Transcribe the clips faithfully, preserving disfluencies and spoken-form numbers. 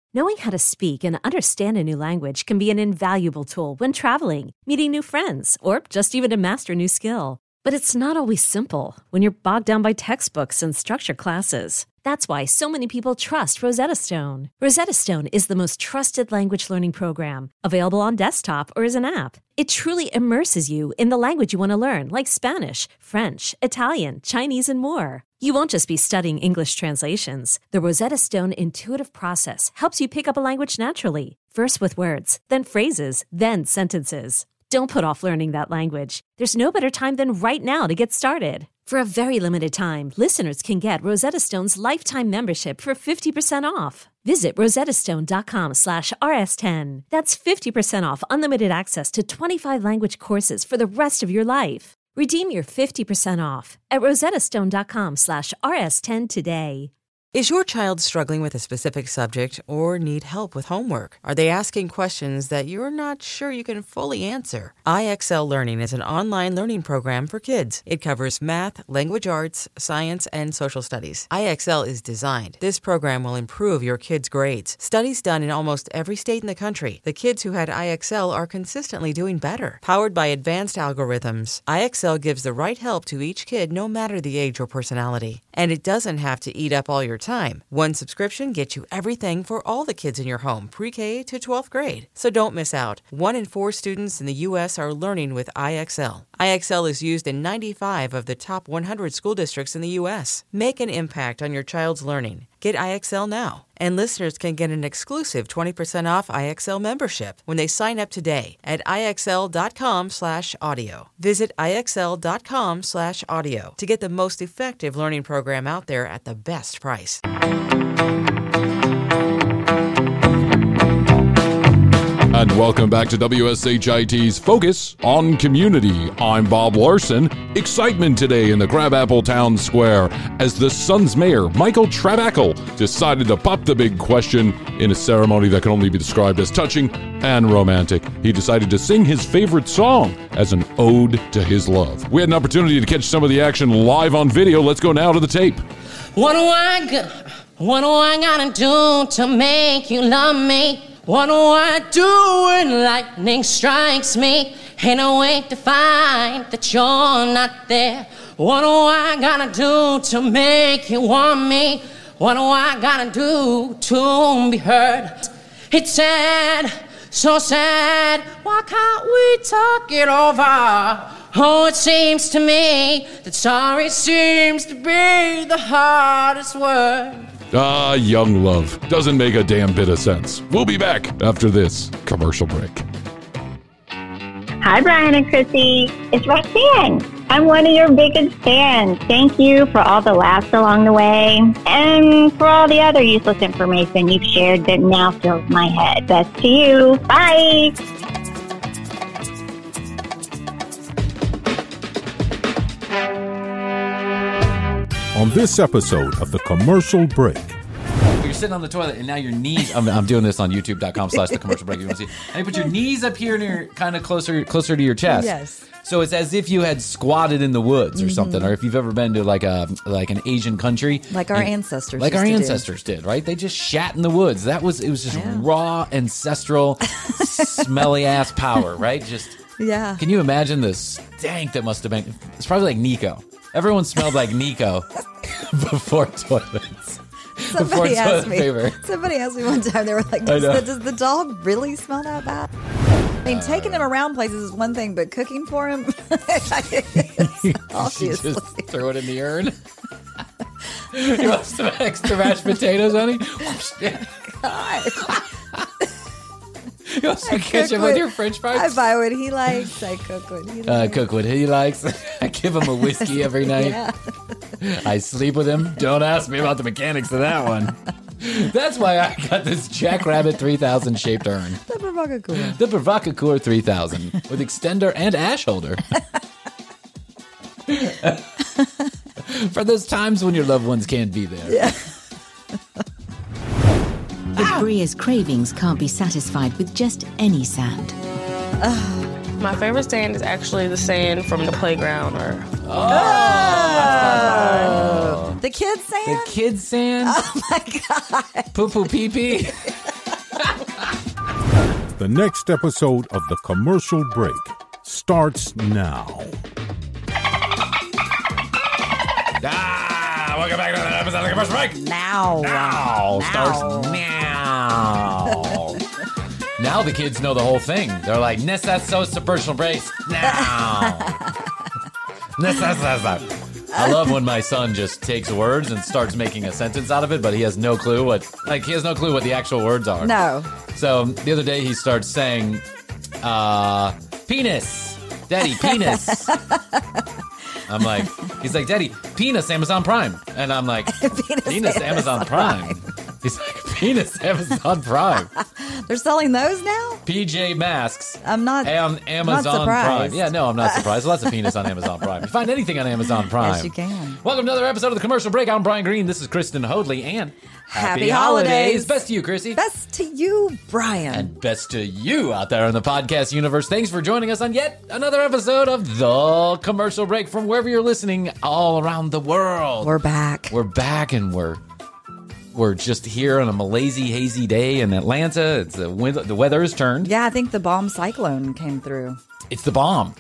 Knowing how to speak and understand a new language can be an invaluable tool when traveling, meeting new friends, or just even to master a new skill. But it's not always simple when you're bogged down by textbooks and structured classes. That's why so many people trust Rosetta Stone. Rosetta Stone is the most trusted language learning program, available on desktop or as an app. It truly immerses you in the language you want to learn, like Spanish, French, Italian, Chinese, and more. You won't just be studying English translations. The Rosetta Stone intuitive process helps you pick up a language naturally, first with words, then phrases, then sentences. Don't put off learning that language. There's no better time than right now to get started. For a very limited time, listeners can get Rosetta Stone's lifetime membership for fifty percent off. Visit rosettastone.com slash rs10. That's fifty percent off unlimited access to twenty-five language courses for the rest of your life. Redeem your fifty percent off at rosettastone.com slash rs10 today. Is your child struggling with a specific subject or need help with homework? Are they asking questions that you're not sure you can fully answer? I X L Learning is an online learning program for kids. It covers math, language arts, science, and social studies. I X L is designed. This program will improve your kids' grades. Studies done in almost every state in the country. The kids who had I X L are consistently doing better. Powered by advanced algorithms, I X L gives the right help to each kid no matter the age or personality. And it doesn't have to eat up all your time. One subscription gets you everything for all the kids in your home, pre-K to twelfth grade. So don't miss out. One in four students in the U S are learning with I X L. I X L is used in ninety-five of the top one hundred school districts in the U S. Make an impact on your child's learning. Get I X L now. And listeners can get an exclusive twenty percent off I X L membership when they sign up today at IXL.com slash audio. Visit IXL.com slash audio to get the most effective learning program out there at the best price. And welcome back to W S H I T's Focus on Community. I'm Bob Larson. Excitement today in the Crabapple Town Square as the Sun's mayor, Michael Trabackle, decided to pop the big question in a ceremony that can only be described as touching and romantic. He decided to sing his favorite song as an ode to his love. We had an opportunity to catch some of the action live on video. Let's go now to the tape. What do I got? What do I gotta do to make you love me? What do I do when lightning strikes me? Ain't no way to find that you're not there. What do I gotta do to make you want me? What do I gotta do to be heard? It's sad, so sad. Why can't we talk it over? Oh, it seems to me that sorry seems to be the hardest word. Ah, young love. Doesn't make a damn bit of sense. We'll be back after this commercial break. Hi, Brian and Chrissy. It's Roxanne. I'm one of your biggest fans. Thank you for all the laughs along the way and for all the other useless information you've shared that now fills my head. Best to you. Bye. On this episode of The Commercial Break. You're sitting on the toilet and now your knees, I'm, I'm doing this on youtube.com slash the commercial break. You want to see? And you put your knees up here near kind of closer closer to your chest. Yes. So it's as if you had squatted in the woods or mm-hmm. something, or if you've ever been to like a like an Asian country. Like our and, ancestors Like our used to ancestors do. did, right? They just shat in the woods. That was, it was just yeah. raw, ancestral, smelly ass power, right? Just, yeah. Can you imagine the stank that must have been? It's probably like Nico. Everyone smelled like Nico before toilets. Somebody before asked toilet me. paper. Somebody asked me one time. They were like, "Does, the, does the dog really smell that bad?" I mean, uh, taking him around places is one thing, but cooking for him, obviously, just throw it in the urn. You want some extra mashed potatoes, honey? God. You want some ketchup with your French fries? I buy what he likes. I cook what he likes. Uh, cook what he likes. I give him a whiskey every night. Yeah. I sleep with him. Don't ask me about the mechanics of that one. That's why I got this Jackrabbit three thousand shaped urn. The Provocateur. The Provocateur three thousand with extender and ash holder. For those times when your loved ones can't be there. Yeah. But Bria's cravings can't be satisfied with just any sand. My favorite sand is actually the sand from the playground. Or oh, oh. The kids' sand? The kids' sand? Oh, my God. Poo-poo pee-pee? The next episode of The Commercial Break starts now. Ah, welcome back to another episode of The Commercial Break. Now. Now. now. Starts now. Now the kids know the whole thing. They're like, Nessa, so commercial break. Now. Nessa, I love when my son just takes words and starts making a sentence out of it, but he has no clue what, like, he has no clue what the actual words are. No. So the other day he starts saying, uh, penis. Daddy, penis. I'm like, he's like, Daddy, penis, Amazon Prime. And I'm like, penis, penis Amazon, Amazon Prime. Prime. He's like, penis, Amazon Prime. They're selling those now? P J Masks. I'm not, on Amazon not Prime. Yeah, no, I'm not surprised. Lots of penis on Amazon Prime. You find anything on Amazon Prime. Yes, you can. Welcome to another episode of The Commercial Break. I'm Brian Green. This is Kristen Hoadley. And happy, happy holidays. holidays. Best to you, Chrissy. Best to you, Brian. And best to you out there in the podcast universe. Thanks for joining us on yet another episode of The Commercial Break from wherever you're listening all around the world. We're back. We're back and we're we're just here on a malazy, hazy day in Atlanta. It's a wind, the weather has turned. Yeah, I think the bomb cyclone came through. It's the bomb.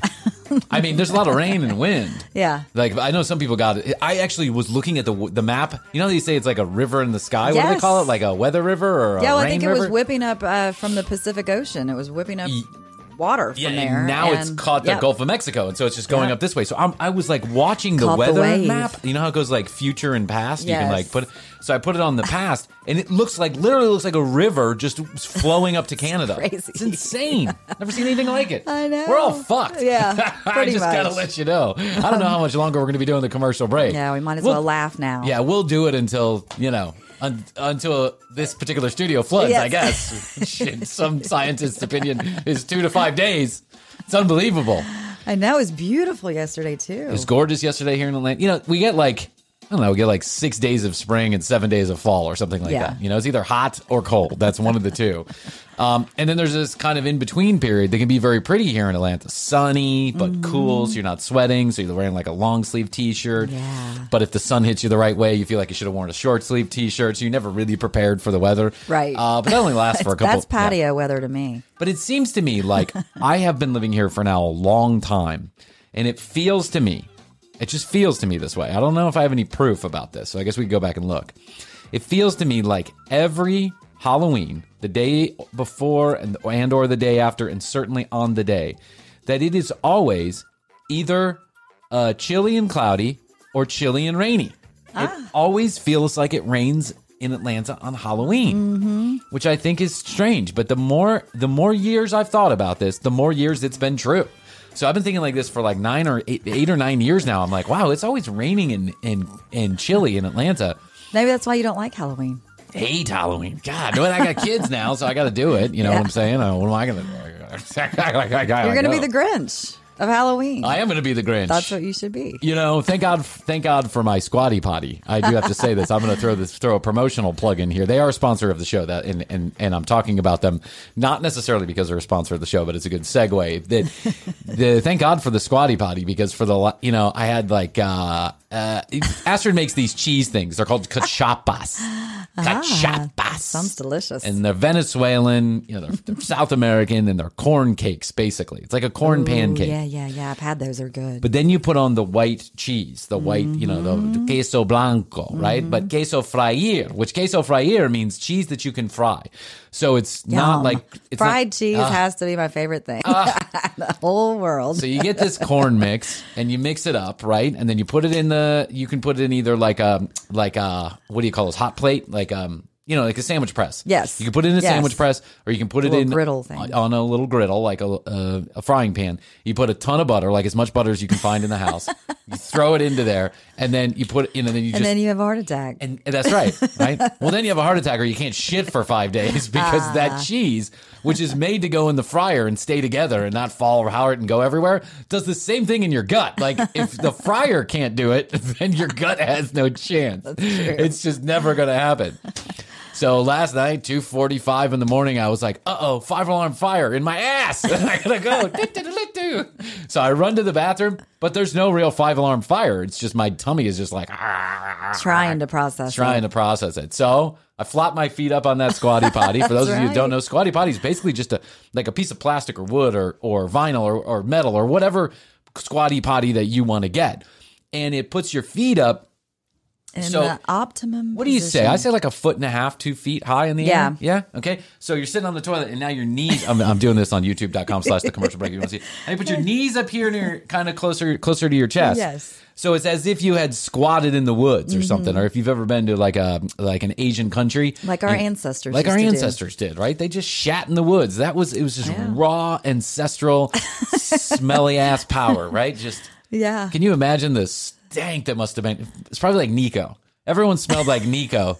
I mean, there's a lot of rain and wind. Yeah. Like, I know some people got it. I actually was looking at the the map. You know how they say it's like a river in the sky? Yes. What do they call it? Like a weather river or a Yeah, well, rain I think it river? was whipping up uh, from the Pacific Ocean. It was whipping up water from yeah, there. And now and, it's caught the yep. Gulf of Mexico, and so it's just going Yep. up this way. So I'm, I was like watching the Caught the weather wave. map. You know how it goes like future and past? You can Yes. like put it. So I put it on the past, and it looks like, literally looks like a river just flowing up to Canada. Crazy. It's insane. Never seen anything like it. I know. We're all fucked. Yeah, I pretty just much. gotta let you know. I don't know how much longer we're going to be doing the commercial break. Yeah, we might as We'll- well laugh now. Yeah, we'll do it until, you know, un- until this particular studio floods, Yes. I guess. Shit, some scientist's opinion is two to five days. It's unbelievable. I know. It was beautiful yesterday, too. It was gorgeous yesterday here in Atlanta. You know, we get like, I don't know, we get like six days of spring and seven days of fall or something like Yeah. that. You know, it's either hot or cold. That's one of the two. Um, and then there's this kind of in-between period that can be very pretty here in Atlanta. Sunny, but Mm-hmm. cool, so you're not sweating, so you're wearing like a long-sleeve T-shirt. Yeah. But if the sun hits you the right way, you feel like you should have worn a short-sleeve T-shirt, so you're never really prepared for the weather. Right. Uh, but that only lasts for a couple... That's patio yeah. weather to me. But it seems to me like I have been living here for now a long time, and it feels to me, it just feels to me this way. I don't know if I have any proof about this, so I guess we can go back and look. It feels to me like every Halloween, the day before and, and or the day after, and certainly on the day, that it is always either uh, chilly and cloudy or chilly and rainy. Ah. It always feels like it rains in Atlanta on Halloween, Mm-hmm. which I think is strange. But the more the more years I've thought about this, the more years it's been true. So I've been thinking like this for like nine or eight, eight or nine years now. I'm like, wow, it's always raining and and and chilly in Atlanta. Maybe that's why you don't like Halloween. Hate Halloween. God, well, I got kids now, so I got to do it. You know Yeah. what I'm saying? Uh, what am I going to do? You're going to be the Grinch of Halloween. I am going to be the Grinch. That's what you should be. You know, thank God, thank God for my Squatty Potty. I do have to say this. I'm going to throw this, throw a promotional plug in here. They are a sponsor of the show, that, and and and I'm talking about them not necessarily because they're a sponsor of the show, but it's a good segue. That the thank God for the Squatty Potty, because for the you know I had like uh, uh, Astrid makes these cheese things. They're called cachapas. Cachapas. Ah, sounds delicious. And they're Venezuelan, you know, they're, they're South American, and they're corn cakes, basically. It's like a corn Ooh, pancake. Yeah, yeah, yeah. I've had those. They're good. But then you put on the white cheese, the white, you know, the, the queso blanco, right? Mm-hmm. But queso fryer, which queso fryer means cheese that you can fry. So it's not Yum. like... It's Fried not, cheese uh, has to be my favorite thing. the whole world. So you get this corn mix and you mix it up, right? And then you put it in the... You can put it in either like a... Like a... What do you call those? Hot plate? Like... um. You know, like a sandwich press. Yes. You can put it in a Yes. sandwich press, or you can put A it little in griddle thing. on a little griddle, like a, a, a frying pan. You put a ton of butter, like as much butter as you can find in the house. You throw it into there, and then you put it in, and then you and just then you have a heart attack. and, and that's right, right? Well, then you have a heart attack, or you can't shit for five days because Ah. that cheese, which is made to go in the fryer and stay together and not fall or how it and go everywhere, does the same thing in your gut. Like if the fryer can't do it, then your gut has no chance. It's just never going to happen. So last night, two forty-five in the morning, I was like, uh-oh, five-alarm fire in my ass. I gotta go. So I run to the bathroom, but there's no real five-alarm fire. It's just my tummy is just like... Trying to process Trying it. to process it. So I flop my feet up on that squatty potty. For those of you who right. don't know, squatty potty is basically just a like a piece of plastic or wood or, or vinyl or, or metal or whatever squatty potty that you want to get. And it puts your feet up in so, the optimum what do you position. say? I say like a foot and a half, two feet high in the Yeah. air. Yeah. Okay. So you're sitting on the toilet and now your knees, I'm, I'm doing this on youtube.com slash the commercial break. If you want to see it. And you put your knees up here near kind of closer, closer to your chest. Yes. So it's as if you had squatted in the woods or something, or if you've ever been to like a like an Asian country, Like our and- ancestors like used our to do. ancestors did, right? They just shat in the woods. That was it was just Yeah. raw ancestral, smelly ass power, right? Just Yeah. can you imagine the stank that must have been? It's probably like Nico. Everyone smelled like Nico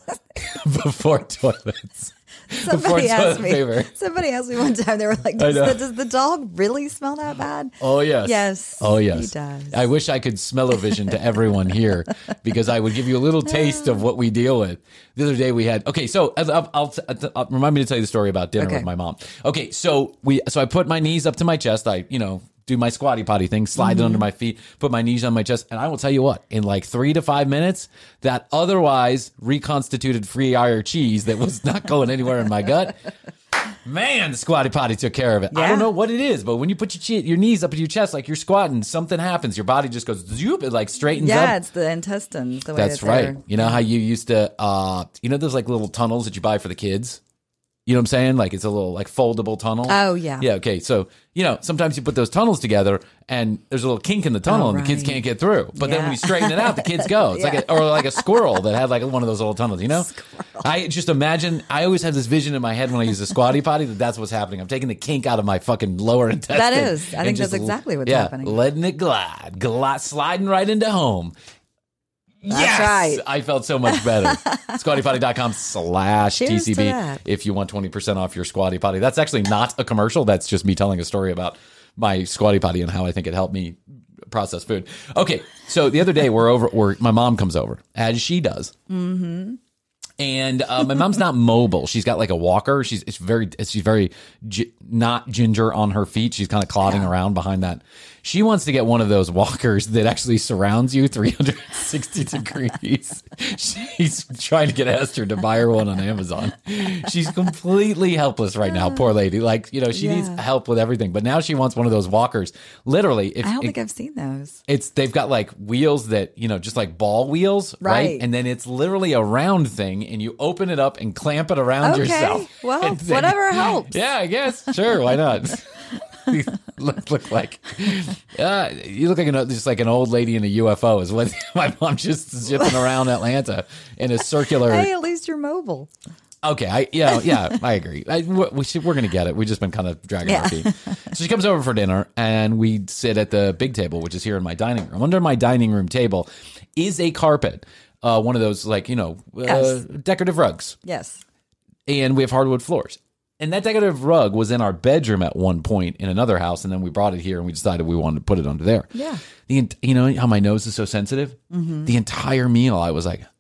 before toilets. Somebody Before asked toilet me. paper. Somebody asked me one time. They were like, I does know. the, "Does the dog really smell that bad?" Oh, yes. Yes. Oh, yes. He does. I wish I could smell-o-vision to everyone here because I would give you a little taste of what we deal with. The other day we had, okay, so I'll, I'll, I'll, I'll remind me to tell you the story about dinner Okay. with my mom. Okay, so we, so I put my knees up to my chest. I, you know, do my squatty potty thing, slide Mm-hmm. it under my feet, put my knees on my chest. And I will tell you what, in like three to five minutes, that otherwise reconstituted free Gruyere cheese that was not going anywhere in my gut, man, the squatty potty took care of it. I Yeah. don't know what it is, but when you put your, che- your knees up to your chest like you're squatting, something happens. Your body just goes zoop, it like straightens Yeah, up. it's the intestines. The way That's that right. they're- You know how you used to, uh, you know, those like little tunnels that you buy for the kids? You know what I'm saying? Like it's a little like foldable tunnel. Oh, yeah. Yeah. Okay. So, you know, sometimes you put those tunnels together and there's a little kink in the tunnel Oh, and the kids right. can't get through. But then Yeah. when you straighten it out, the kids go. It's like a, or like a squirrel that had like one of those little tunnels, you know? I just imagine, I always have this vision in my head when I use the squatty potty that that's what's happening. I'm taking the kink out of my fucking lower intestine. That is. I and think just that's exactly what's yeah, happening. letting it glide, glide, sliding right into home. That's Yes! right. I felt so much better. squattypotty.com slash Cheers to TCB that. if you want twenty percent off your squatty potty. That's actually not a commercial. That's just me telling a story about my squatty potty and how I think it helped me process food. Okay, so the other day we're over, we're, my mom comes over, as she does. Mm-hmm. And uh, my mom's not mobile. She's got like a walker. She's it's very she's very gi- not ginger on her feet. She's kind of clodding Yeah. around behind that. She wants to get one of those walkers that actually surrounds you three hundred sixty degrees. She's trying to get Esther to buy her one on Amazon. She's completely helpless right now, poor lady. Like, you know, she Yeah. needs help with everything. But now she wants one of those walkers. Literally, if I don't it- think I've seen those. it's they've got like wheels that, you know, just like ball wheels, right? Right. And then it's literally a round thing and you open it up and clamp it around Okay. yourself. Well, And then- whatever helps. Yeah, I guess. Sure, why not? You look, look like uh, you look like an, just like an old lady in a U F O is what my mom just zipping around Atlanta in a circular. Hey, at least you're mobile. Okay, I yeah yeah I agree. I, we should, we're gonna get it. We've just been kind of dragging Yeah. our feet. So she comes over for dinner, and we sit at the big table, which is here in my dining room. Under my dining room table is a carpet, uh, one of those like you know uh, Yes. decorative rugs, Yes. and we have hardwood floors. And that decorative rug was in our bedroom at one point in another house, and then we brought it here, and we decided we wanted to put it under there. Yeah. The ent- you know how my nose is so sensitive. Mm-hmm. The entire meal, I was like,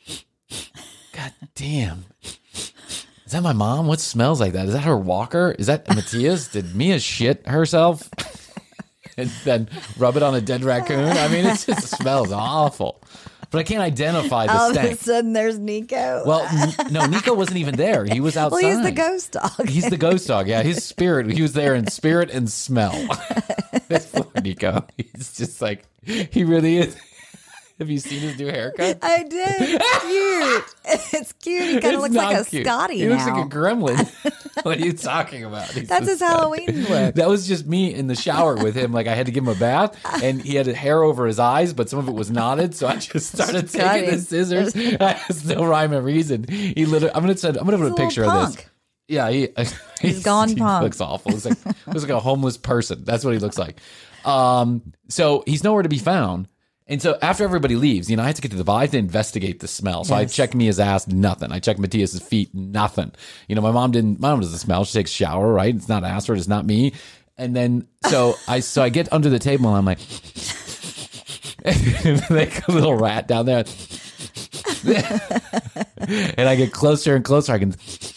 God damn. Is that my mom? What smells like that? Is that her walker? Is that Matthias? Did Mia shit herself? And then rub it on a dead raccoon? I mean, it just smells awful. But I can't identify the All of a stank. sudden, there's Nico. Well, n- no, Nico wasn't even there. He was outside. well, he's the ghost dog. He's the ghost dog. Yeah, his spirit. He was there in spirit and smell. That's poor Nico. He's just like, he really is. Have you seen his new haircut? I did. It's cute. It's cute. He kind It's of looks not like a cute. Scotty He now. looks like a gremlin. What are you talking about? He's That's a his Scotty. Halloween look. That was just me in the shower with him. Like I had to give him a bath, and he had hair over his eyes, but some of it was knotted. So I just started Scotty. taking the scissors. I has no rhyme or reason. He literally. I'm gonna send. I'm gonna He's put a a picture little of this. punk. Yeah, he, He's gone he punk. looks awful. He's like looks like a homeless person. That's what he looks like. Um, so he's nowhere to be found. And so after everybody leaves, you know, I have to get to the bar. I have to investigate the smell. So I Yes. check Mia's ass, nothing. I check Matthias's feet, nothing. You know, my mom didn't. My mom doesn't smell. She takes a shower, right? It's not Astrid. It's not me. And then so I so I get under the table and I'm like, like a little rat down there. And I get closer and closer. I can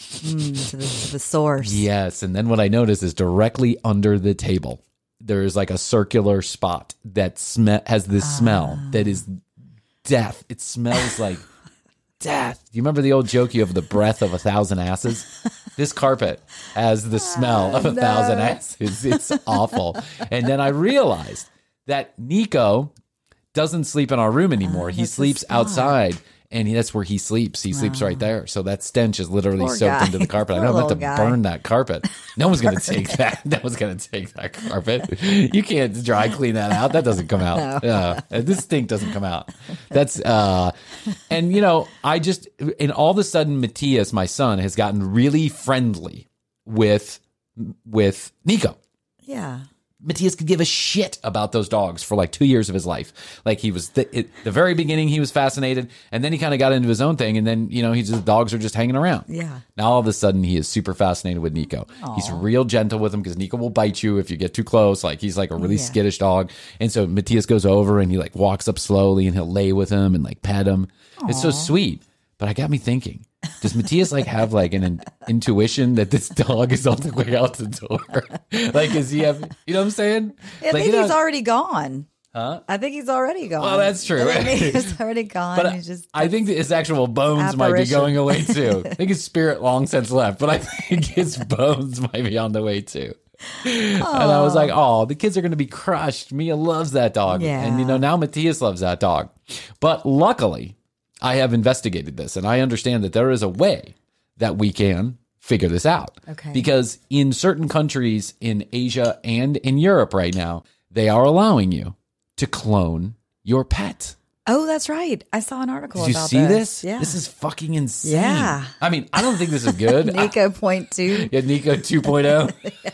mm, to, the, to the source. Yes, and then what I notice is directly under the table, there is like a circular spot that sm- has this uh. smell that is death. It smells like death. Do you remember the old joke you have the breath of a thousand asses? This carpet has the smell of a no. thousand asses. It's awful. And then I realized that Nico doesn't sleep in our room anymore. Uh, he sleeps outside, and he, that's where he sleeps. He sleeps wow. right there. So that stench is literally Poor soaked guy. into the carpet. Poor I don't have to guy. burn that carpet. No one's going to take that. No one's going to take that carpet. You can't dry clean that out. That doesn't come out. No. Uh, this stink doesn't come out. That's uh, and you know, I just and all of a sudden, Matthias, my son, has gotten really friendly with with Nico. Yeah. Matthias could give a shit about those dogs for like two years of his life. Like he was, th- at the very beginning, he was fascinated, and then he kind of got into his own thing, and then, you know, he's just, dogs are just hanging around. Yeah. Now all of a sudden, he is super fascinated with Nico. Aww. He's real gentle with him because Nico will bite you if you get too close. Like he's like a really yeah. skittish dog. And so Matthias goes over and he like walks up slowly and he'll lay with him and like pet him. Aww. It's so sweet. But I got me thinking, does Matthias like have like an, an intuition that this dog is on the way out the door? Like, is he have, you know what I'm saying? Yeah, I like, think you know, he's already gone. Huh? I think he's already gone. Well, that's true. I think he's already gone. But he's just, I think that his actual bones might be going away too. I think his spirit long since left, but I think his bones might be on the way too. And I was like, oh, the kids are going to be crushed. Mia loves that dog. Yeah. And, you know, now Matthias loves that dog. But luckily, I have investigated this, and I understand that there is a way that we can figure this out. Okay. Because in certain countries in Asia and in Europe right now, they are allowing you to clone your pet. Oh, that's right. I saw an article Did you about see this. this? Yeah. This is fucking insane. Yeah. I mean, I don't think this is good. Nico point two. Yeah, Nico two point oh.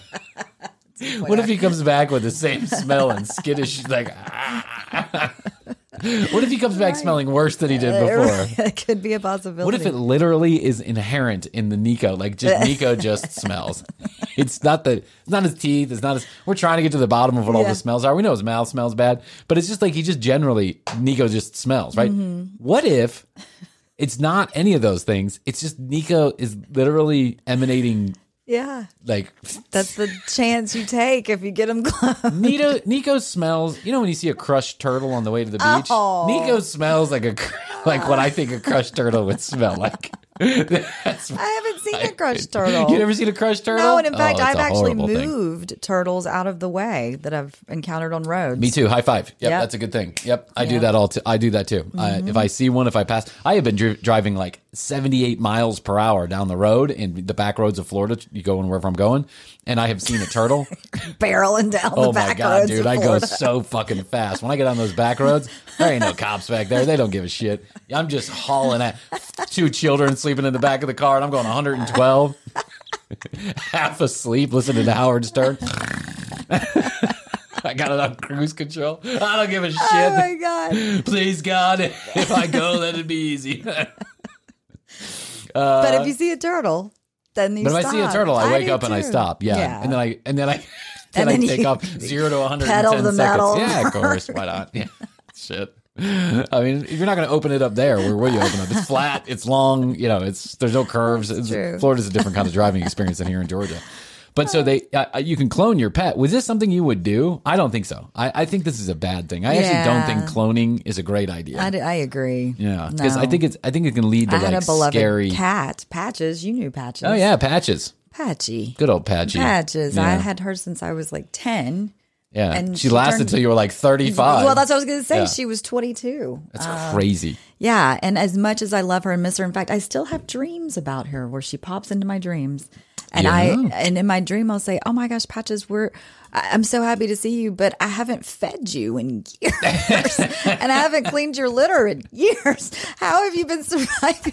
What if he comes back with the same smell and skittish, like, ah. What if he comes back right. smelling worse than he did before? It could be a possibility. What if it literally is inherent in the Nico? Like, just Nico just smells. It's not the, it's not his teeth. It's not his, we're trying to get to the bottom of what yeah. all the smells are. We know his mouth smells bad, but it's just like, he just generally, Nico just smells, right? Mm-hmm. What if it's not any of those things? It's just Nico is literally emanating. Yeah. Like, that's the chance you take if you get him close. Nico, Nico smells, you know, when you see a crushed turtle on the way to the beach, oh. Nico smells like a, like what I think a crushed turtle would smell like. That's, I haven't seen a crushed turtle. You never seen a crushed turtle? No, and in fact, oh, I've actually moved thing. turtles out of the way that I've encountered on roads. Me too. High five. Yep, yep. That's a good thing. Yep, I yep. do that all. T- I do that too. Mm-hmm. Uh, if I see one, if I pass, I have been dri- driving like seventy-eight miles per hour down the road in the back roads of Florida. You go wherever I'm going, and I have seen a turtle barreling down oh the back my God, roads. Dude, I go so fucking fast. When I get on those back roads, there ain't no cops back there. They don't give a shit. I'm just hauling at two children sleeping in the back of the car, and I'm going one hundred twelve, half asleep, listening to Howard Stern. I got it on cruise control. I don't give a shit. Oh my God. Please, God, if I go, let it be easy. uh, but if you see a turtle, then you but stop. But if I see a turtle, I, I wake up too. and I stop. Yeah. yeah. And then I, and then I, then, and then I take you, off zero to one hundred ten pedal the seconds. metal. Yeah, of course. Why not? Yeah. Shit. I mean, if you're not going to open it up there, where will you open it? It's flat, it's long, you know, it's there's no curves. It's, Florida's a different kind of driving experience than here in Georgia. But so they, uh, you can clone your pet. Was this something you would do? I don't think so. I, I think this is a bad thing. I yeah. actually don't think cloning is a great idea. I, I agree. Yeah, because no. I think it's I think it can lead to I had like a beloved scary cat, Patches. You knew Patches. Oh yeah, Patches. Patchy. Good old Patchy. Patches. Yeah. I had her since I was like ten. Yeah, and she, she lasted turned, till you were like thirty-five. Well, that's what I was going to say. Yeah. She was twenty-two. That's uh, crazy. Yeah, and as much as I love her and miss her, in fact, I still have dreams about her where she pops into my dreams. And yeah. I and in my dream I'll say, "Oh my gosh, Patches, we're I'm so happy to see you, but I haven't fed you in years, and I haven't cleaned your litter in years. How have you been surviving?"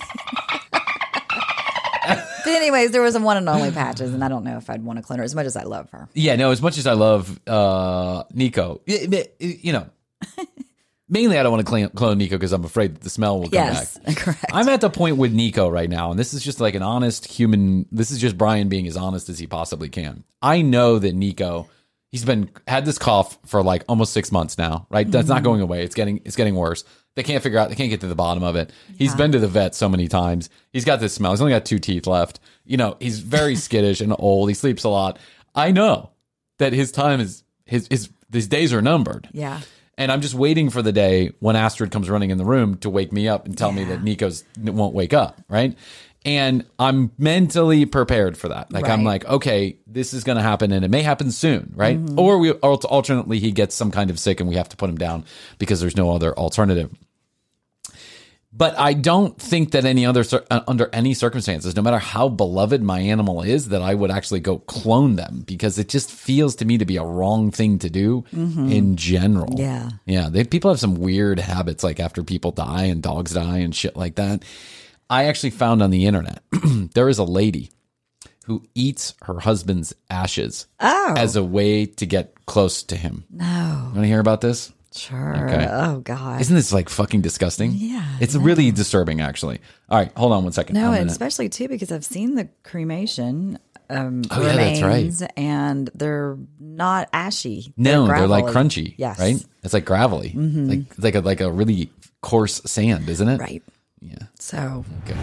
But anyways, there was a one and only Patches, and I don't know if I'd want to clone her as much as I love her. Yeah, no, as much as I love uh, Nico, you know, mainly I don't want to clone, clone Nico because I'm afraid that the smell will come yes, back. Correct. I'm at the point with Nico right now, and this is just like an honest human. This is just Brian being as honest as he possibly can. I know that Nico, He's been had this cough for like almost six months now, right? That's Mm-hmm. not going away. It's getting it's getting worse. They can't figure out. They can't get to the bottom of it. He's Yeah. been to the vet so many times. He's got this smell. He's only got two teeth left. You know, he's very skittish and old. He sleeps a lot. I know that his time is his his his days are numbered. Yeah. And I'm just waiting for the day when Astrid comes running in the room to wake me up and tell me Yeah. that Nico's won't wake up, right? And I'm mentally prepared for that. Like, I'm Right. like, okay, this is going to happen and it may happen soon, right? Or we or alternately, he gets some kind of sick and we have to put him down because there's no other alternative. But I don't think that any other cir- uh, under any circumstances, no matter how beloved my animal is, that I would actually go clone them because it just feels to me to be a wrong thing to do in general. Yeah. Yeah. They, people have some weird habits, like after people die and dogs die and shit like that. I actually found on the internet there is a lady who eats her husband's ashes Oh. as a way to get close to him. No. Want to hear about this? Sure. Okay. Oh, God. Isn't this like fucking disgusting? Yeah, It's really disturbing, actually. All right, hold on one second. No, I'm and gonna- especially too because I've seen the cremation um, Oh, yeah, that's right. remains, and they're not ashy. no, they're like gravelly. crunchy. Yes, Right? It's like gravelly. Mhm. Like like a like a really coarse sand, isn't it? Right. Yeah. So Okay.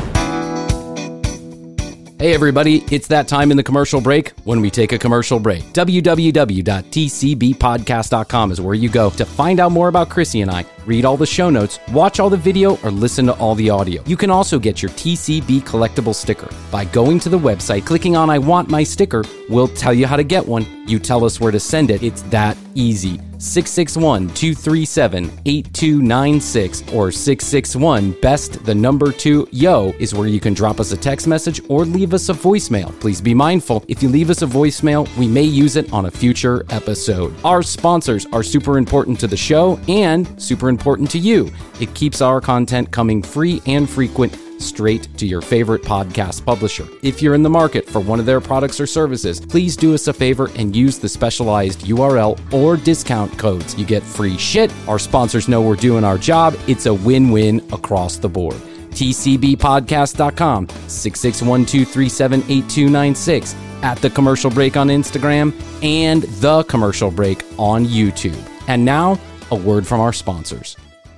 Hey everybody, it's that time in the commercial break when we take a commercial break. w w w dot t c b podcast dot com is where you go to find out more about Chrissy and I, read all the show notes, watch all the video, or listen to all the audio. You can also get your T C B collectible sticker by going to the website, clicking on I want my sticker. We'll tell you how to get one. You tell us where to send it. It's that easy. six six one, two three seven, eight two nine six or six six one, best the number two, yo, is where you can drop us a text message or leave us a voicemail. Please be mindful, if you leave us a voicemail, we may use it on a future episode. Our sponsors are super important to the show and super important to you. It keeps our content coming free and frequent straight to your favorite podcast publisher. If you're in the market for one of their products or services, please do us a favor and use the specialized U R L or discount codes. You get free shit. Our sponsors know we're doing our job. It's a win-win across the board. T C B podcast dot com, six six one, two three seven, eight two nine six, at The Commercial Break on Instagram, and The Commercial Break on YouTube. And now, a word from our sponsors.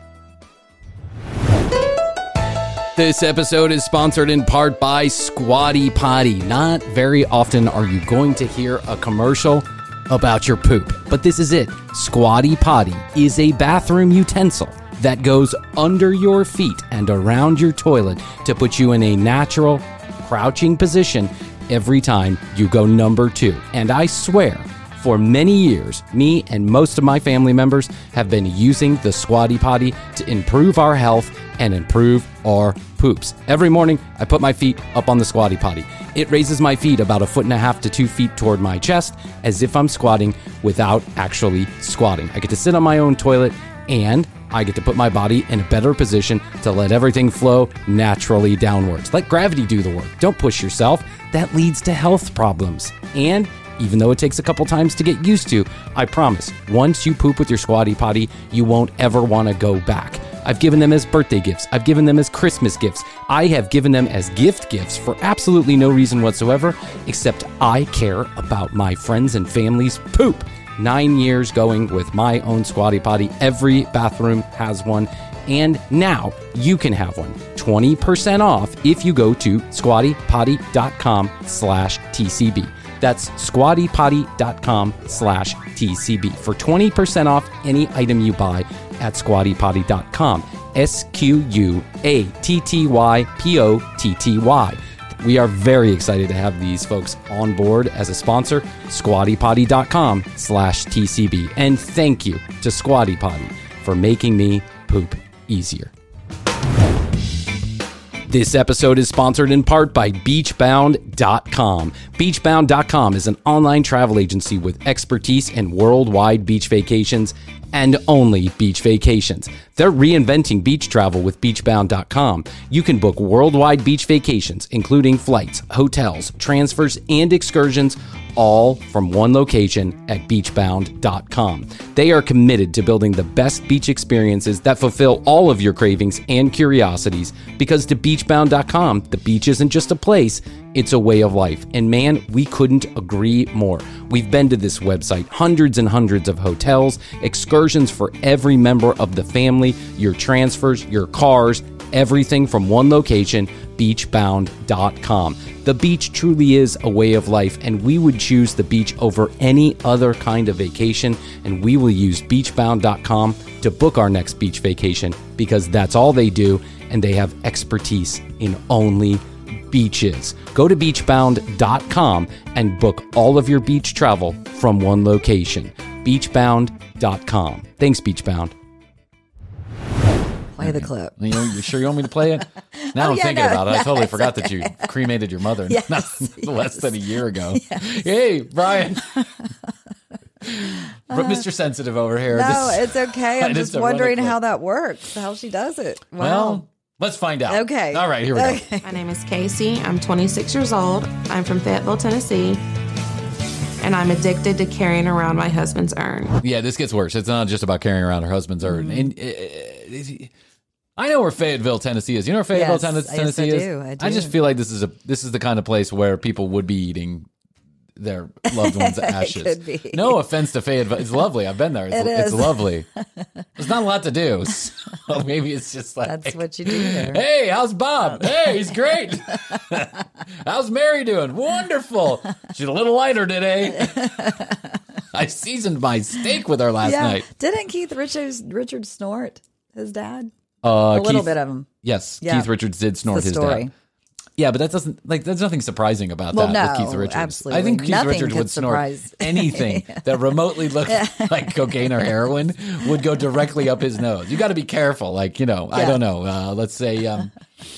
This episode is sponsored in part by Squatty Potty. Not very often are you going to hear a commercial about your poop, but this is it. Squatty Potty is a bathroom utensil that goes under your feet and around your toilet to put you in a natural, crouching position every time you go number two. And I swear, for many years, me and most of my family members have been using the Squatty Potty to improve our health and improve our poops. Every morning, I put my feet up on the Squatty Potty. It raises my feet about a foot and a half to two feet toward my chest, as if I'm squatting without actually squatting. I get to sit on my own toilet, and I get to put my body in a better position to let everything flow naturally downwards. Let gravity do the work. Don't push yourself. That leads to health problems. And even though it takes a couple times to get used to, I promise, once you poop with your Squatty Potty, you won't ever want to go back. I've given them as birthday gifts. I've given them as Christmas gifts. I have given them as gift gifts for absolutely no reason whatsoever, except I care about my friends and family's poop. Nine years going with my own Squatty Potty. Every bathroom has one. And now you can have one. twenty percent off if you go to squatty potty dot com slash T C B. That's squatty potty dot com slash T C B for twenty percent off any item you buy at squatty potty dot com. S Q U A T T Y P O T T Y. We are very excited to have these folks on board as a sponsor, squatty potty dot com slash T C B. And thank you to Squatty Potty for making me poop easier. This episode is sponsored in part by beachbound dot com. beachbound dot com is an online travel agency with expertise in worldwide beach vacations and only beach vacations. They're reinventing beach travel with beachbound dot com. You can book worldwide beach vacations, including flights, hotels, transfers, and excursions, all from one location at beachbound dot com. They are committed to building the best beach experiences that fulfill all of your cravings and curiosities, because to beachbound dot com, the beach isn't just a place, It's a way of life. And man, we couldn't agree more. We've been to this website, hundreds and hundreds of hotels, excursions for every member of the family, your transfers, your cars, everything from one location, beach bound dot com. The beach truly is a way of life, and we would choose the beach over any other kind of vacation, and we will use beach bound dot com to book our next beach vacation because that's all they do, and they have expertise in only beaches. Go to beach bound dot com and book all of your beach travel from one location. beach bound dot com. Thanks, Beachbound. Play the clip. You know, you sure you want me to play it? Now Oh, I'm yeah, thinking no, about it. I no, totally it's forgot okay. that you cremated your mother Yes, not less yes. than a year ago. Yes. Hey, Brian. Mister Sensitive over here. No, This- it's okay. I I'm just just don't run a wondering clip. how that works, how she does it. Wow. Well, let's find out. Okay. All right, here we go. Okay. My name is Casey. I'm twenty-six years old. I'm from Fayetteville, Tennessee. And I'm addicted to carrying around my husband's urn. Yeah, this gets worse. It's not just about carrying around her husband's urn. Mm-hmm. And uh, uh, I know where Fayetteville, Tennessee is. You know where Fayetteville, Yes, Tennessee, yes, Tennessee I is? do, I I do. just feel like this is a this is the kind of place where people would be eating their loved ones' ashes. could be. No offense to Fayetteville. It's lovely. I've been there. It's, It it's is. lovely. There's not a lot to do. So maybe it's just like, That's what you do there. hey, how's Bob? Hey, he's great. How's Mary doing? Wonderful. She's a little lighter today. I seasoned my steak with her last yeah. night. Didn't Keith Richards Richard snort his dad? Uh, A little Keith- bit of him. Yes, Yeah. Keith Richards did snort the his story. dad. Yeah, but that doesn't like there's nothing surprising about Well, that with no, Keith Richards. absolutely. I think Keith Nothing Richards could would snort surprise- anything that remotely looked like cocaine or heroin would go directly up his nose. You got to be careful. Like, you know, I Yeah. don't know. Uh, let's say um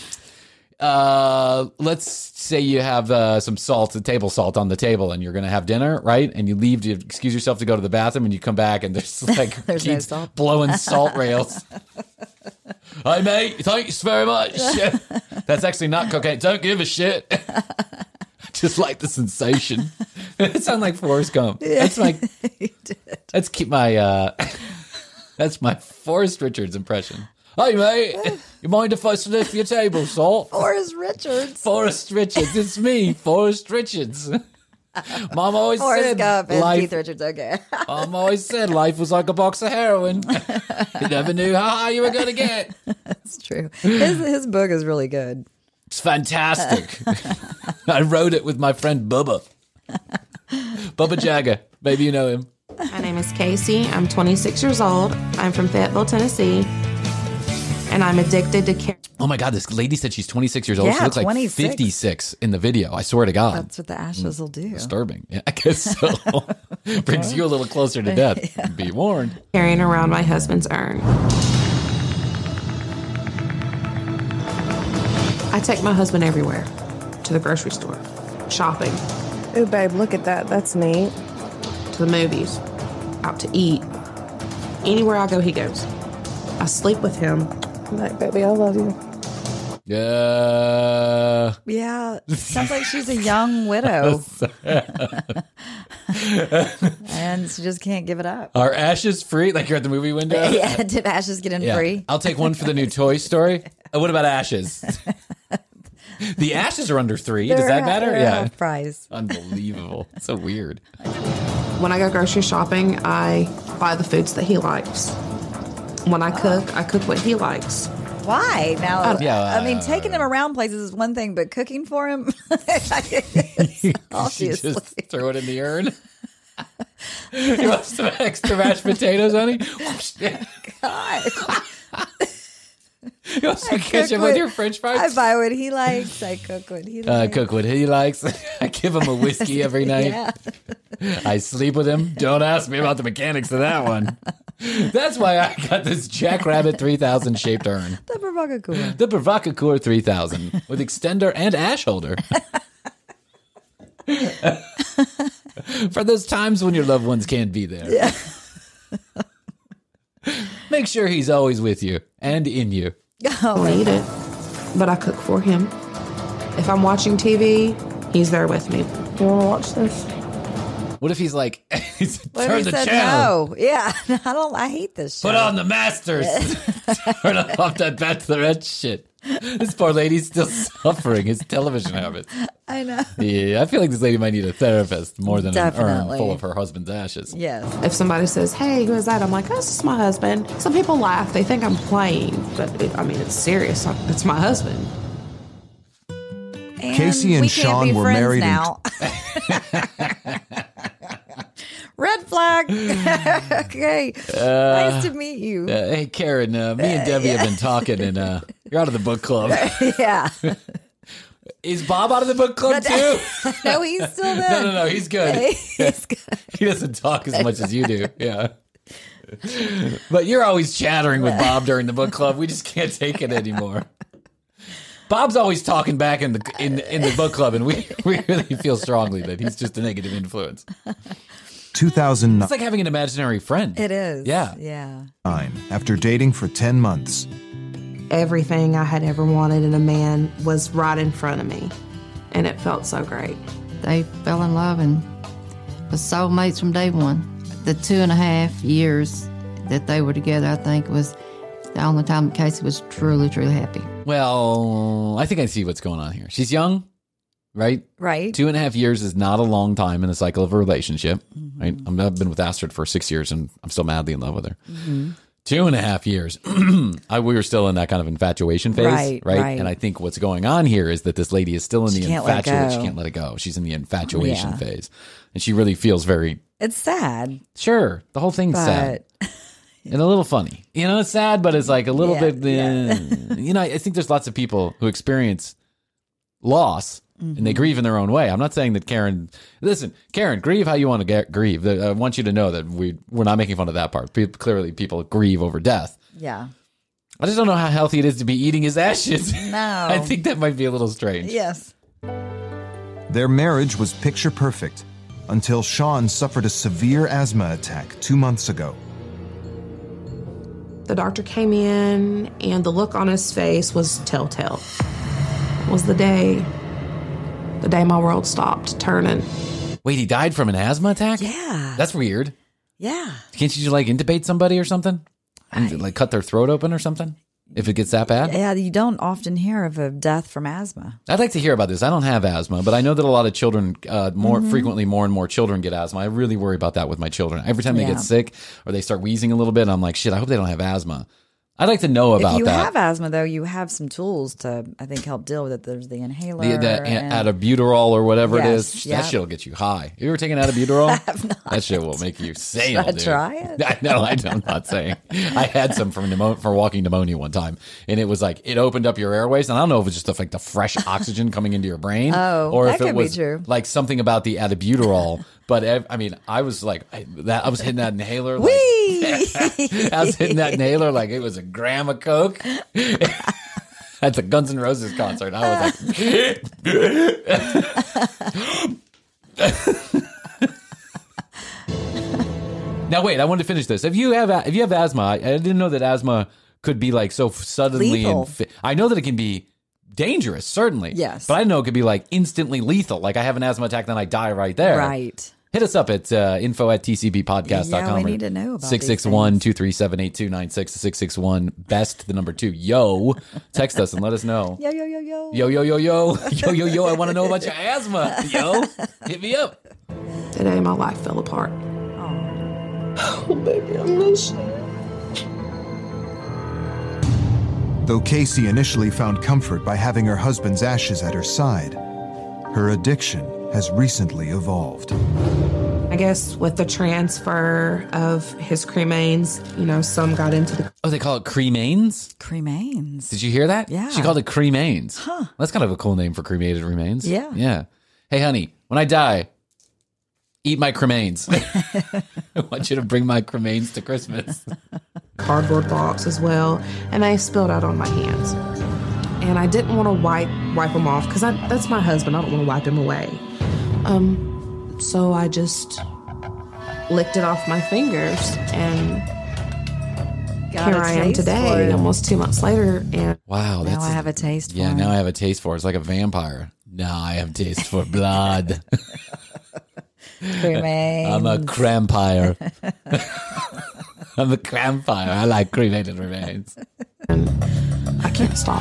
uh let's say you have uh, some salt, table salt on the table, and you're going to have dinner, right? And you leave to excuse yourself to go to the bathroom, and you come back, and there's like There's no Keith's salt. blowing salt rails. Hi, mate. Thanks very much. That's actually not cocaine. Don't give a shit. Just like the sensation. It sounds like Forrest Gump. That's my. Let's keep my. Uh, that's my Forrest Richards impression. Hey, mate. You mind if I sniff your table salt? Forrest Richards. Forrest Richards. It's me, Forrest Richards. Mom always Forrest said Gump and life. Keith Richards. Okay. Mom always said life was like a box of heroin. You never knew how high you were going to get. That's true. His his book is really good. It's fantastic. I wrote it with my friend Bubba. Bubba Jagger. Maybe you know him. My name is Casey. I'm twenty-six years old. I'm from Fayetteville, Tennessee. And I'm addicted to carrying. Oh my God, this lady said she's twenty-six years old. Yeah, she looks like twenty-six. fifty-six in the video. I swear to God. That's what the ashes will do. Disturbing. Yeah, I guess so. Brings you a little closer to death. Be warned. carrying around my husband's urn. I take my husband everywhere. To the grocery store, shopping, Ooh, babe, look at that. That's neat. to the movies, out to eat. Anywhere I go, he goes. I sleep with him. Like, baby, I love you. Yeah. Yeah. Sounds like she's a young widow. And she just can't give it up. Are ashes free? Like you're at the movie window? Yeah. Did ashes get in Yeah. free? I'll take one for the new Toy Story. Uh, what about ashes? The ashes are under three. Does They're that a- matter? they're a Yeah. half price. Unbelievable. So weird. When I go grocery shopping, I buy the foods that he likes. When I cook, I cook what he likes. Why? Now, Uh, yeah, I mean, uh, taking him around places is one thing, but cooking for him, You obviously. just throw it in the urn. You want some extra mashed potatoes, honey? God. You want some I ketchup cook with what- your French fries? I buy what he likes. I cook what he Uh, likes. cook what he likes. I give him a whiskey every night. Yeah. I sleep with him. Don't ask me about the mechanics of that one. That's why I got this Jackrabbit three thousand shaped urn. The provocateur. The Provocateur three thousand with extender and ash holder. For those times when your loved ones can't be there. Yeah. Make sure he's always with you and in you. Oh, I eat it, but I cook for him. If I'm watching T V, he's there with me. You want to watch this? What if he's like, he's, what if turn he the said channel, no? Yeah. I don't, I hate this show. put on the Masters, turn off that Bachelorette shit. This poor lady's still suffering his television habits. I know. Yeah, I feel like this lady might need a therapist more than Definitely. an urn full of her husband's ashes. Yes. If somebody says, hey, who is that? I'm like, oh, this is my husband. Some people laugh. They think I'm playing. But, it, I mean, it's serious. It's my husband. And Casey and we can't Sean be were friends married in- now. Red flag. Okay. Uh, nice to meet you. Uh, hey, Karen, uh, me and Debbie have been talking, and uh, you're out of the book club. Yeah. Is Bob out of the book club, too? No, he's still there. No, no, no, he's good. Okay, he's good. He doesn't talk as much as you do. Yeah. But you're always chattering with Bob during the book club. We just can't take it anymore. Bob's always talking back in the in in the book club, and we, we really feel strongly that he's just a negative influence. two thousand nine. It's like having an imaginary friend. It is. Yeah. Yeah. After dating for ten months. Everything I had ever wanted in a man was right in front of me. And it felt so great. They fell in love and was soulmates from day one. The two and a half years that they were together, I think, was the only time that Casey was truly, truly happy. Well, I think I see what's going on here. She's young, right? Right. Two and a half years is not a long time in the cycle of a relationship, mm-hmm. right? I mean, I've been with Astrid for six years, and I'm still madly in love with her. Mm-hmm. Two and a half years. I, we were still in that kind of infatuation phase, right, right? right? And I think what's going on here is that this lady is still in she the infatuation. She can't let it go. She's in the infatuation yeah. phase, and she really feels very. It's sad. Sure, the whole thing's but... sad. And a little funny. You know, it's sad, but it's like a little yeah, bit, uh, you know, I think there's lots of people who experience loss mm-hmm. and they grieve in their own way. I'm not saying that Karen, listen, Karen, grieve how you want to get, grieve. I want you to know that we, we're not making fun of that part. People, clearly, people grieve over death. Yeah. I just don't know how healthy it is to be eating his ashes. No. I think that might be a little strange. Yes. Their marriage was picture perfect until Sean suffered a severe asthma attack two months ago. The doctor came in, and the look on his face was telltale. It was the day, the day my world stopped turning. Wait, he died from an asthma attack? Yeah. That's weird. Yeah. Can't you, like, intubate somebody or something? And, I... like, cut their throat open or something? If it gets that bad? Yeah, you don't often hear of a death from asthma. I'd like to hear about this. I don't have asthma, but I know that a lot of children, uh, more mm-hmm. frequently, more and more children get asthma. I really worry about that with my children. Every time they yeah. get sick or they start wheezing a little bit, I'm like, shit, I hope they don't have asthma. I'd like to know about that. If you that. have asthma, though, you have some tools to, I think, help deal with it. There's the inhaler. The, the and... Adalbuterol or whatever yes, it is. yep. That shit will get you high. You ever taken Adalbuterol? I have not. That shit will make you sail, Should I dude. try it? I know, I, I'm not saying. I had some for, pneumo- for walking pneumonia one time, and it was like, it opened up your airways, and I don't know if it's just the, like the fresh oxygen coming into your brain. Oh, or that if it could was be true. like something about the Adalbuterol. But I mean, I was like, I, that, I was hitting that inhaler. Like, Whee! I was hitting that inhaler like it was a gram of Coke. At the Guns N' Roses concert, I was like. Now wait, I wanted to finish this. If you have if you have asthma, I, I didn't know that asthma could be like so suddenly. Lethal. Infi- I know that it can be dangerous, certainly. Yes, but I know it could be like instantly lethal. Like I have an asthma attack, then I die right there. Right. Hit us up at uh, info at t c b podcast dot com. Yeah, we need to know about six six one, two three seven, eight two nine six, six six one, best, the number two, yo. Text us and let us know. Yo, yo, yo, yo. Yo, yo, yo, yo. Yo, yo, yo, I want to know about your asthma. Yo, hit me up. The day my life fell apart. Oh, oh baby, I miss you. Though Casey initially found comfort by having her husband's ashes at her side, her addiction has recently evolved. I guess with the transfer of his cremains, you know, some got into the... Oh, they call it cremains? Cremains. Did you hear that? Yeah. She called it cremains. Huh. That's kind of a cool name for cremated remains. Yeah. Yeah. Hey, honey, when I die, eat my cremains. I want you to bring my cremains to Christmas. Cardboard box as well, and they spilled out on my hands. And I didn't want to wipe wipe them off because that's my husband. I don't want to wipe him away. Um, so I just licked it off my fingers, and Got here I am today, almost two months later. And wow, that's now I have a taste. Yeah, for now it. I have a taste for it. It's like a vampire. Now I have taste for blood. Cremains. I'm a crampire. I'm a crampire. I like cremated remains. and I can't stop.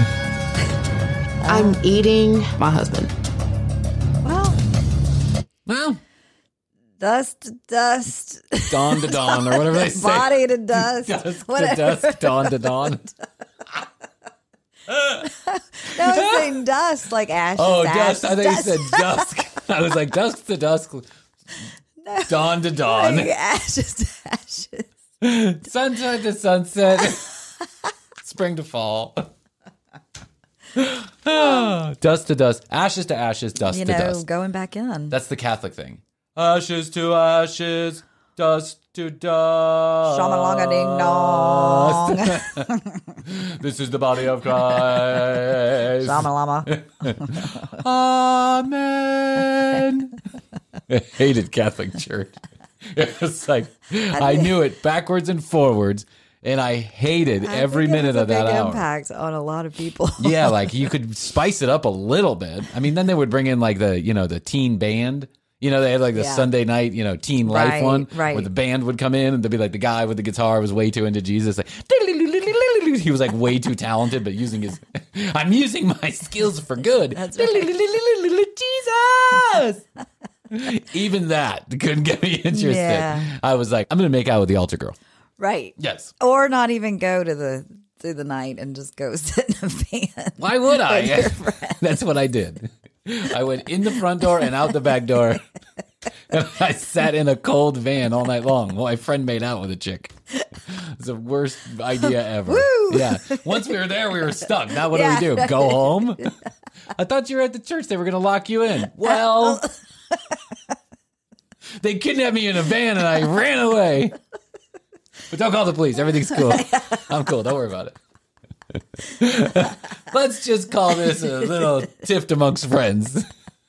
I'm eating my husband. Well, well, dust to dust, dawn to dawn, or whatever they say. Body to dust, dusk whatever. to dusk, dawn to dawn. No, I was saying dust, like ashes. Oh, ashes, dust! I thought dust. you said dusk. I was like dusk to dusk, No, dawn to dawn, like ashes to ashes, sunset to sunset, spring to fall. Dust to dust, ashes to ashes, dust you to know, dust. going back in. That's the Catholic thing. Ashes to ashes, dust to dust. Shamalonga ding dong. This is the body of Christ. Shamalama. Amen. I hated Catholic Church. It was like, I knew it backwards and forwards. And I hated I every think it minute has of a that big hour. Impact on a lot of people. Yeah, like you could spice it up a little bit. I mean, then they would bring in like the, you know, the teen band. You know, they had like the Yeah. Sunday night, you know, teen life Right, one right. where the band would come in and they'd be like the guy with the guitar was way too into Jesus. Like, he was like way too talented, but using his, I'm using my skills for good. That's right. Jesus. Even that couldn't get me interested. Yeah. I was like, I'm going to make out with the altar girl. Right. Yes. Or not even go to the through the night and just go sit in a van. Why would I? with your friends. That's what I did. I went in the front door and out the back door. And I sat in a cold van all night long while my friend made out with a chick. It's the worst idea ever. Woo! Yeah. Once we were there, we were stuck. Now what Yeah. do we do? Go home? I thought you were at the church. They were going to lock you in. Well, they kidnapped me in a van and I ran away. But don't call the police. Everything's cool. I'm cool. Don't worry about it. Let's just call this a little tiff amongst friends.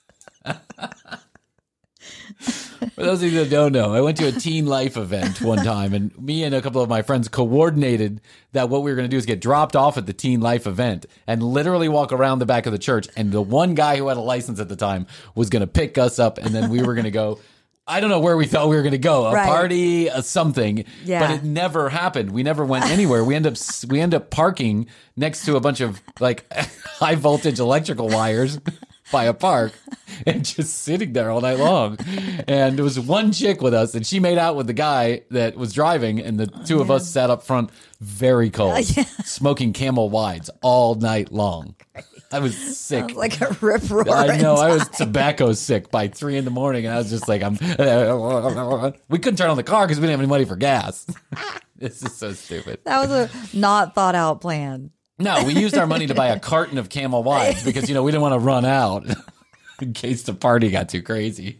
For those of you that don't know, I went to a teen life event one time, and me and a couple of my friends coordinated that what we were going to do is get dropped off at the teen life event and literally walk around the back of the church. And the one guy who had a license at the time was going to pick us up, and then we were going to go. I don't know where we thought we were going to go, a Right. party, a something, Yeah. but it never happened. We never went anywhere. We end up we end up parking next to a bunch of like high voltage electrical wires by a park and just sitting there all night long. And there was one chick with us, and she made out with the guy that was driving, and the two of us sat up front, very cold, smoking Camel Wides all night long. I was sick. Sounds like a rip roaring. I know. I was time. tobacco sick by three in the morning, and I was just like, I'm. We couldn't turn on the car because we didn't have any money for gas. This is so stupid. That was a not thought out plan. No, we used our money to buy a carton of Camel Wides because you know we didn't want to run out in case the party got too crazy.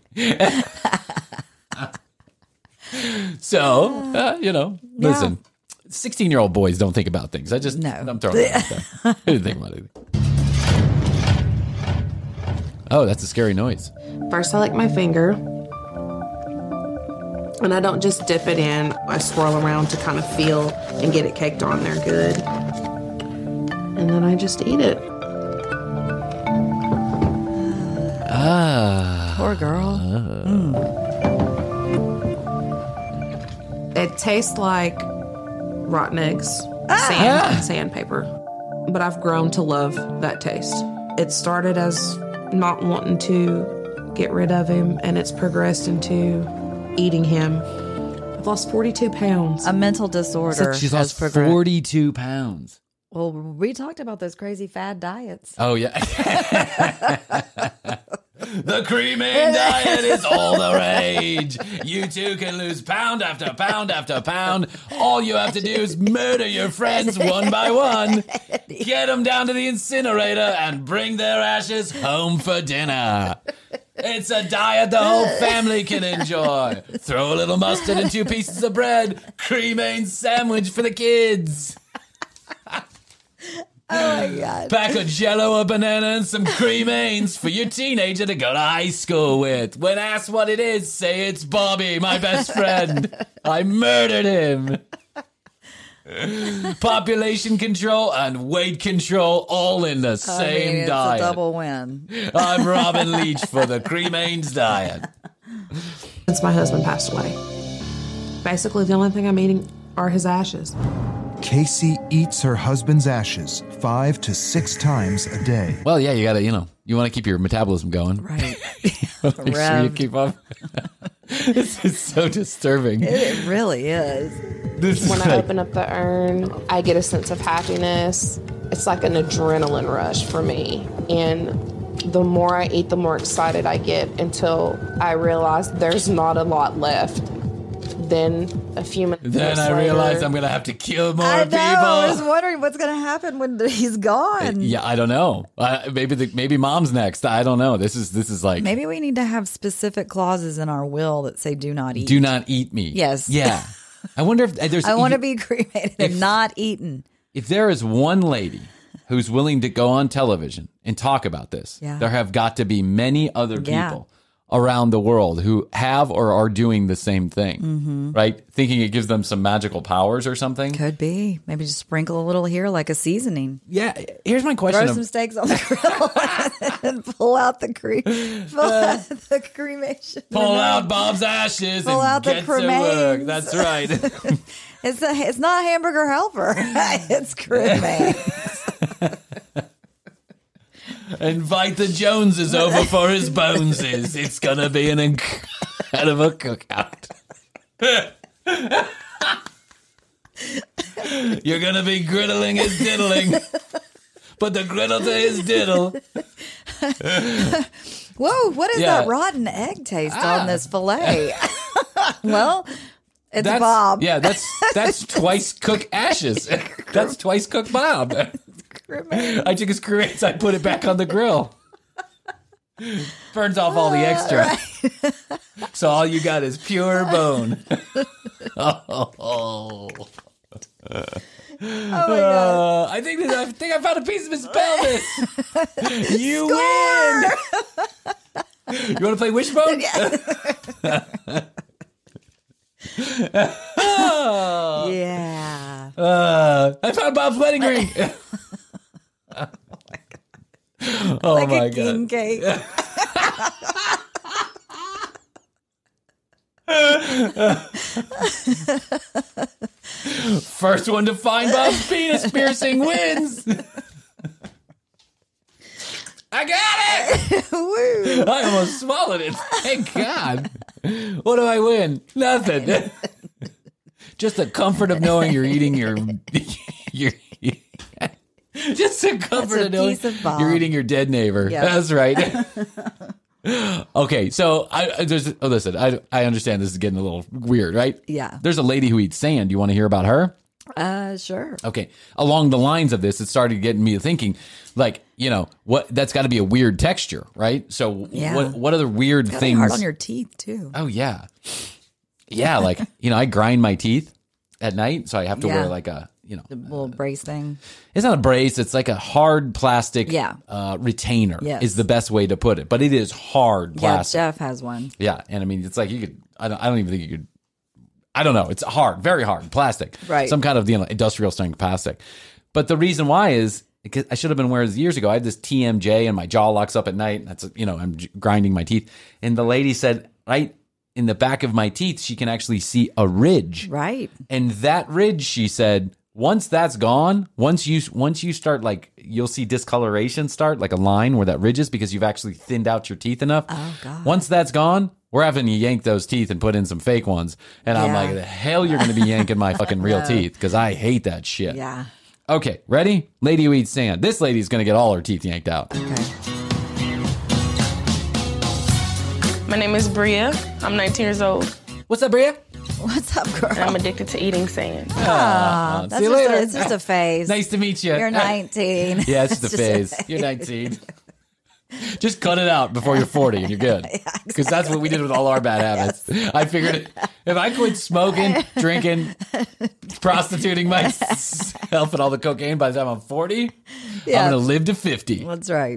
So uh, you know, listen. sixteen-year-old boys don't think about things. I just, No. I'm throwing it out there. I didn't think about it. Oh, that's a scary noise. First, I lick my finger. And I don't just dip it in. I swirl around to kind of feel and get it caked on there good. And then I just eat it. Ah. Poor girl. It tastes like rotten eggs, sand, Ah. and sandpaper. But I've grown to love that taste. It started as not wanting to get rid of him, and it's progressed into eating him. I've lost forty-two pounds. A mental disorder She's has lost progressed. forty-two pounds. Well, we talked about those crazy fad diets. Oh, yeah. The cremine diet is all the rage. You too can lose pound after pound after pound. All you have to do is murder your friends one by one. Get them down to the incinerator and bring their ashes home for dinner. It's a diet the whole family can enjoy. Throw a little mustard and two pieces of bread. Cremine sandwich for the kids. Oh my God. Pack a Jell-O, a banana, and some cremains for your teenager to go to high school with. When asked what it is, say it's Bobby, my best friend. I murdered him. Population control and weight control all in the I same mean, it's diet. a double win. I'm Robin Leach for the cremains diet. Since my husband passed away, basically the only thing I'm eating are his ashes. Casey eats her husband's ashes five to six times a day. Well, yeah, you got to, you know, you want to keep your metabolism going. Right. Make sure you keep up. This is so disturbing. It really is. This when I open up the urn, I get a sense of happiness. It's like an adrenaline rush for me. And the more I eat, the more excited I get until I realize there's not a lot left. Then a few minutes Then I later, realized I'm going to have to kill more I know. people. I was wondering what's going to happen when he's gone. Yeah, I don't know. Uh, maybe the, maybe mom's next. I don't know. This is this is like Maybe we need to have specific clauses in our will that say "do not eat." do not eat me. Yes. Yeah. I wonder if there's. I want to if- be cremated if- and not eaten. If there is one lady who's willing to go on television and talk about this, Yeah. there have got to be many other Yeah. people around the world who have or are doing the same thing, Mm-hmm. right? Thinking it gives them some magical powers or something. Could be. Maybe just sprinkle a little here like a seasoning. Yeah. Here's my question. Throw of- some steaks on the grill and pull out the cre- pull out the cremation. Pull out Bob's ashes Pull and out the get to work. cremains. That's right. It's a, it's not hamburger helper. It's cremains. Invite the Joneses over for his boneses. It's gonna be an incredible cookout. You're gonna be griddling his diddling. Put the griddle to his diddle. Whoa, what is Yeah. that rotten egg taste Ah. on this fillet? Well, it's That's, Bob. Yeah, that's that's twice cooked ashes. That's twice cooked Bob. I took his cremains, I put it back on the grill. Burns off all the extra. Right. So all you got is pure bone. oh. Oh my Uh, I think that, I think I found a piece of his pelvis. You win. You want to play Wishbone? Oh. Yeah. Uh, I found Bob's wedding ring. Oh Like my a king cake. First one to find Bob's penis piercing wins. I got it! Woo. I almost swallowed it. Thank God. What do I win? Nothing. Just the comfort of knowing you're eating your your just the comfort That's a of knowing piece of Bob. you're eating your dead neighbor. Yep. That's right. Okay, so I there's oh listen, I I understand this is getting a little weird, right? Yeah. There's a lady who eats sand. You want to hear about her? Uh, sure. Okay. Along the lines of this, it started getting me thinking, like, you know, what that's got to be a weird texture, right? So Yeah. what what other weird It's gotta be things? hard on your teeth too. Oh yeah, yeah. Like you know, I grind my teeth at night, so I have to Yeah. wear like a you know, The little brace thing. it's not a brace. It's like a hard plastic Yeah. uh, retainer. Yes. Is the best way to put it, but it is hard Yeah, plastic. Jeff has one. Yeah, and I mean, it's like you could. I don't. I don't even think you could. I don't know. It's hard, very hard plastic. Right. Some kind of you know industrial strength plastic. But the reason why is because I should have been wearing this years ago. I had this T M J, and my jaw locks up at night. And that's you know I'm j- grinding my teeth, and the lady said right in the back of my teeth she can actually see a ridge. Right. And that ridge, she said, once that's gone, once you once you start like you'll see discoloration start like a line where that ridge is because you've actually thinned out your teeth enough. Oh God. Once that's gone, we're having to yank those teeth and put in some fake ones. And I'm Yeah. like, the hell you're going to be yanking my fucking real teeth because I hate that shit. Yeah. Okay, ready? Lady who eats sand. This lady's going to get all her teeth yanked out. Okay. My name is Bria. I'm nineteen years old. What's up, Bria? What's up, girl? And I'm addicted to eating sand. Ah, see that's you just later. A, it's just a phase. Nice to meet you. You're nineteen. Yeah, it's just a It's phase. just a You're nineteen. Just cut it out before you're forty and you're good. Because that's what we did with all our bad habits. I figured if I quit smoking, drinking, prostituting myself and all the cocaine by the time I'm forty, Yeah. I'm going to live to fifty. That's right.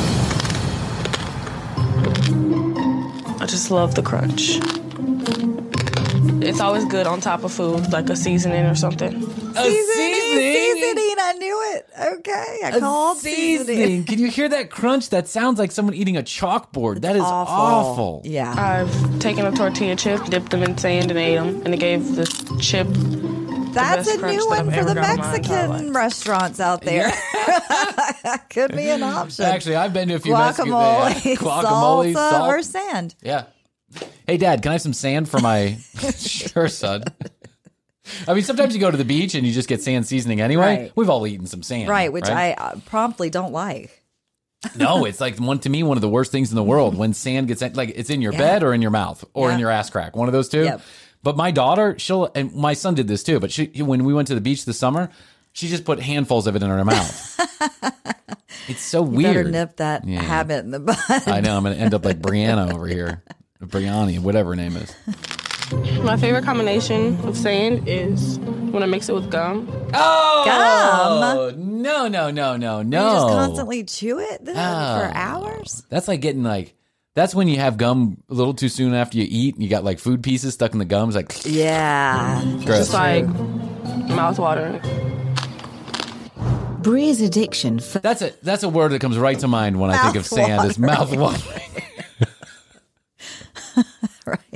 I just love the crunch. It's always good on top of food, like a seasoning or something. A Seasoning. Seasoning. I knew it. Okay. I A called seasoning. seasoning. Can you hear that crunch? That sounds like someone eating a chalkboard. That is awful. awful. Yeah. I've taken a tortilla chip, dipped them in sand, and ate them. And it gave the chip That's best a crunch new that one I've for ever the got in my entire Mexican life. restaurants out there. Could be an option. Actually, I've been to a few guacamole, Mexican guacamole, salsa, salt. or sand. Yeah. Hey, Dad, can I have some sand for my? Sure, son. I mean, sometimes you go to the beach and you just get sand seasoning anyway. Right. We've all eaten some sand, Right, which I uh, promptly don't like. No, it's like one to me one of the worst things in the world when sand gets in, like it's in your Yeah. bed or in your mouth or Yeah. in your ass crack, one of those two. Yep. But my daughter, she'll and my son did this too. But she, when we went to the beach this summer, she just put handfuls of it in her mouth. It's so You weird. better nip that Yeah. habit in the bud. I know I'm going to end up like Brianna over here, Brianni, whatever her name is. My favorite combination of sand is when I mix it with gum. Oh, no, no, no, no, no. You just constantly chew it then Oh. for hours? That's like getting like, that's when you have gum a little too soon after you eat and you got like food pieces stuck in the gums. Like, yeah. gross. Just like mouth watering. Bree's addiction. For- That's a that's a word that comes right to mind when I think of sand is mouth watering. Right.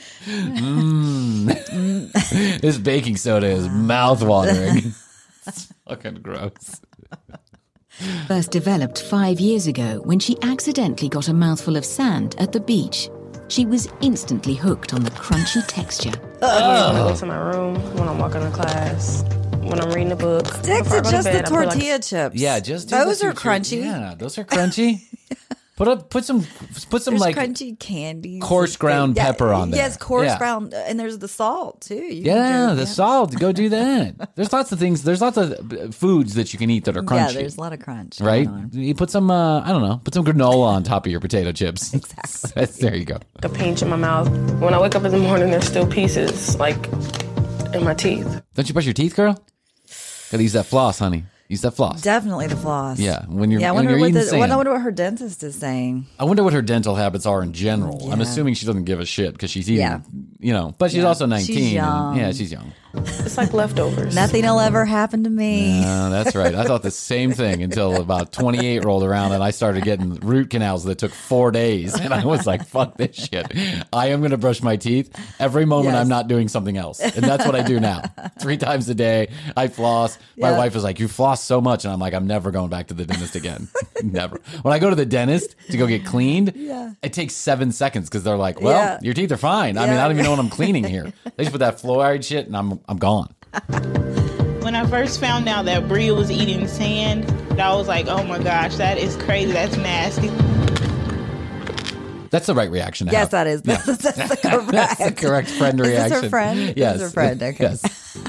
Mm. This baking soda is mouth watering. It's fucking gross. First developed five years ago when she accidentally got a mouthful of sand at the beach. She was instantly hooked on the crunchy texture. I when I go to my room, when I'm walking to class, when I'm reading a book. Sticks before I are go to just the bed, I put, like, tortilla chips. Yeah, just do those the are two- crunchy. Yeah, those are crunchy. Put up, put some, put some There's like crunchy candies, coarse and ground things. Yeah, pepper on there. Yes, coarse Yeah. ground, and there's the salt too. You can Yeah, do- the salt. Go do that. There's lots of things. There's lots of uh, foods that you can eat that are crunchy. Yeah, there's a lot of crunch. Right? going on. You put some, uh, I don't know, put some granola on top of your potato chips. Exactly. There you go. a pinch in my mouth. When I wake up in the morning, there's still pieces like in my teeth. Don't you brush your teeth, girl? Gotta use that floss, honey. Use that floss. Definitely the floss. Yeah, when you're, Yeah, I when wonder you're what eating the, sand. I wonder what her dentist is saying. I wonder what her dental habits are in general. I'm Yeah. assuming she doesn't give a shit because she's eating, Yeah. you know, but she's Yeah. also nineteen. She's and- young. yeah, she's young. It's like leftovers. Nothing will ever happen to me. Uh, that's right. I thought the same thing until about twenty-eight rolled around and I started getting root canals that took four days. And I was like, fuck this shit. I am going to brush my teeth every moment Yes. I'm not doing something else. And that's what I do now. Three times a day, I floss. My Yeah. wife is like, you floss so much. And I'm like, I'm never going back to the dentist again. Never. When I go to the dentist to go get cleaned, Yeah. it takes seven seconds because they're like, well, Yeah. your teeth are fine. I mean, Yeah. I don't even know what I'm cleaning here. They just put that fluoride shit and I'm, I'm gone. When I first found out that Bria was eating sand, I was like, oh my gosh, that is crazy. That's nasty. That's the right reaction to Yes, have. that is. That's, that's the correct. That's the correct friend Is reaction. this her friend? Yes. This is her friend. Okay. Yes.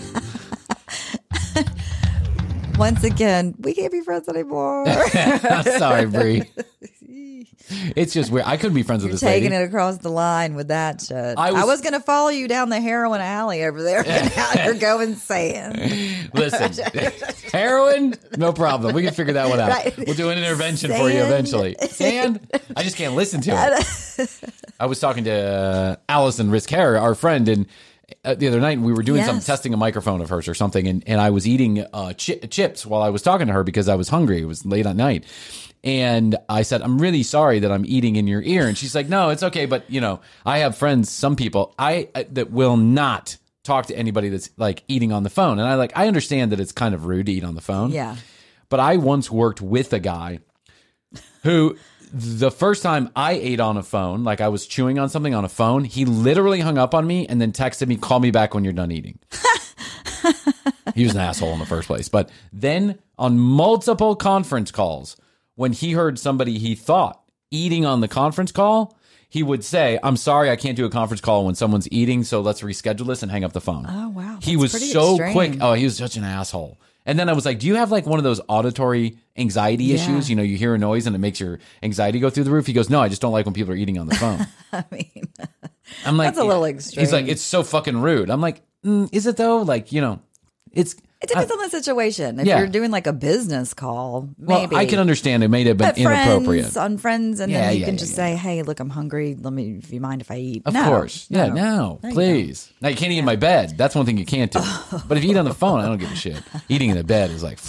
Once again, we can't be friends anymore. I'm sorry, Bree. It's just weird. I couldn't be friends You're with this taking lady. it across the line with that shit. I I was- was, going to follow you down the heroin alley over there, and now you're going sand. Listen, heroin, no problem. We can figure that one out. Right. We'll do an intervention for you Sand. eventually. Sand, I just can't listen to it. I was talking to uh, Allison Riscara, our friend, and uh, the other night we were doing Yes. some testing a microphone of hers or something, and, and I was eating uh, chi- chips while I was talking to her because I was hungry. It was late at night. And I said, I'm really sorry that I'm eating in your ear. And she's like, no, it's okay. But, you know, I have friends, some people I uh, that will not talk to anybody that's like eating on the phone. And I like, I understand that it's kind of rude to eat on the phone. Yeah. But I once worked with a guy who the first time I ate on a phone, like I was chewing on something on a phone, he literally hung up on me and then texted me, call me back when you're done eating. He was an asshole in the first place. But then on multiple conference calls, when he heard somebody he thought eating on the conference call, he would say, I'm sorry, I can't do a conference call when someone's eating, so let's reschedule this and hang up the phone. Oh, wow. He That's was pretty so extreme. quick. Oh, he was such an asshole. And then I was like, do you have like one of those auditory anxiety Yeah. issues? You know, you hear a noise and it makes your anxiety go through the roof. He goes, no, I just don't like when people are eating on the phone. I mean, I'm like, that's a little extreme. He's like, it's so fucking rude. I'm like, mm, is it though? Like, you know, it's. It depends on the situation. If Yeah. you're doing like a business call, Well, maybe. I can understand it may have been But inappropriate. friends on friends, and Yeah, then you yeah, can yeah, just yeah. say, "Hey, look, I'm hungry. Let me. If you mind if I eat?" Of No, course. Yeah, no, There you please. Now, you can't eat in my bed. That's one thing you can't do. But if you eat on the phone, I don't give a shit. Eating in the bed is like,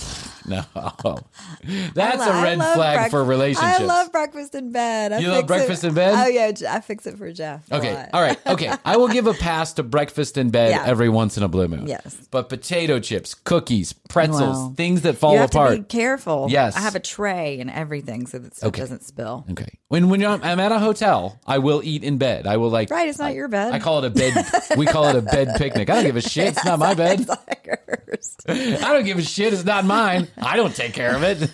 No. That's I lo- a red I love flag break- for relationships. I love breakfast in bed. I You love fix breakfast it- in bed? Oh, yeah. J- I fix it for Jeff. a Okay. lot. All right. Okay. I will give a pass to breakfast in bed Yeah. every once in a blue moon. Yes. But potato chips, cookies, pretzels, Well, things that fall you have apart. to be careful. Yes. I have a tray and everything so that stuff Okay. doesn't spill. Okay. When when I'm, I'm at a hotel, I will eat in bed. I will like. Right. It's not your bed. I call it a bed. We call it a bed picnic. I don't give a shit. It's not my bed. I don't give a shit. It's not mine. I don't take care of it.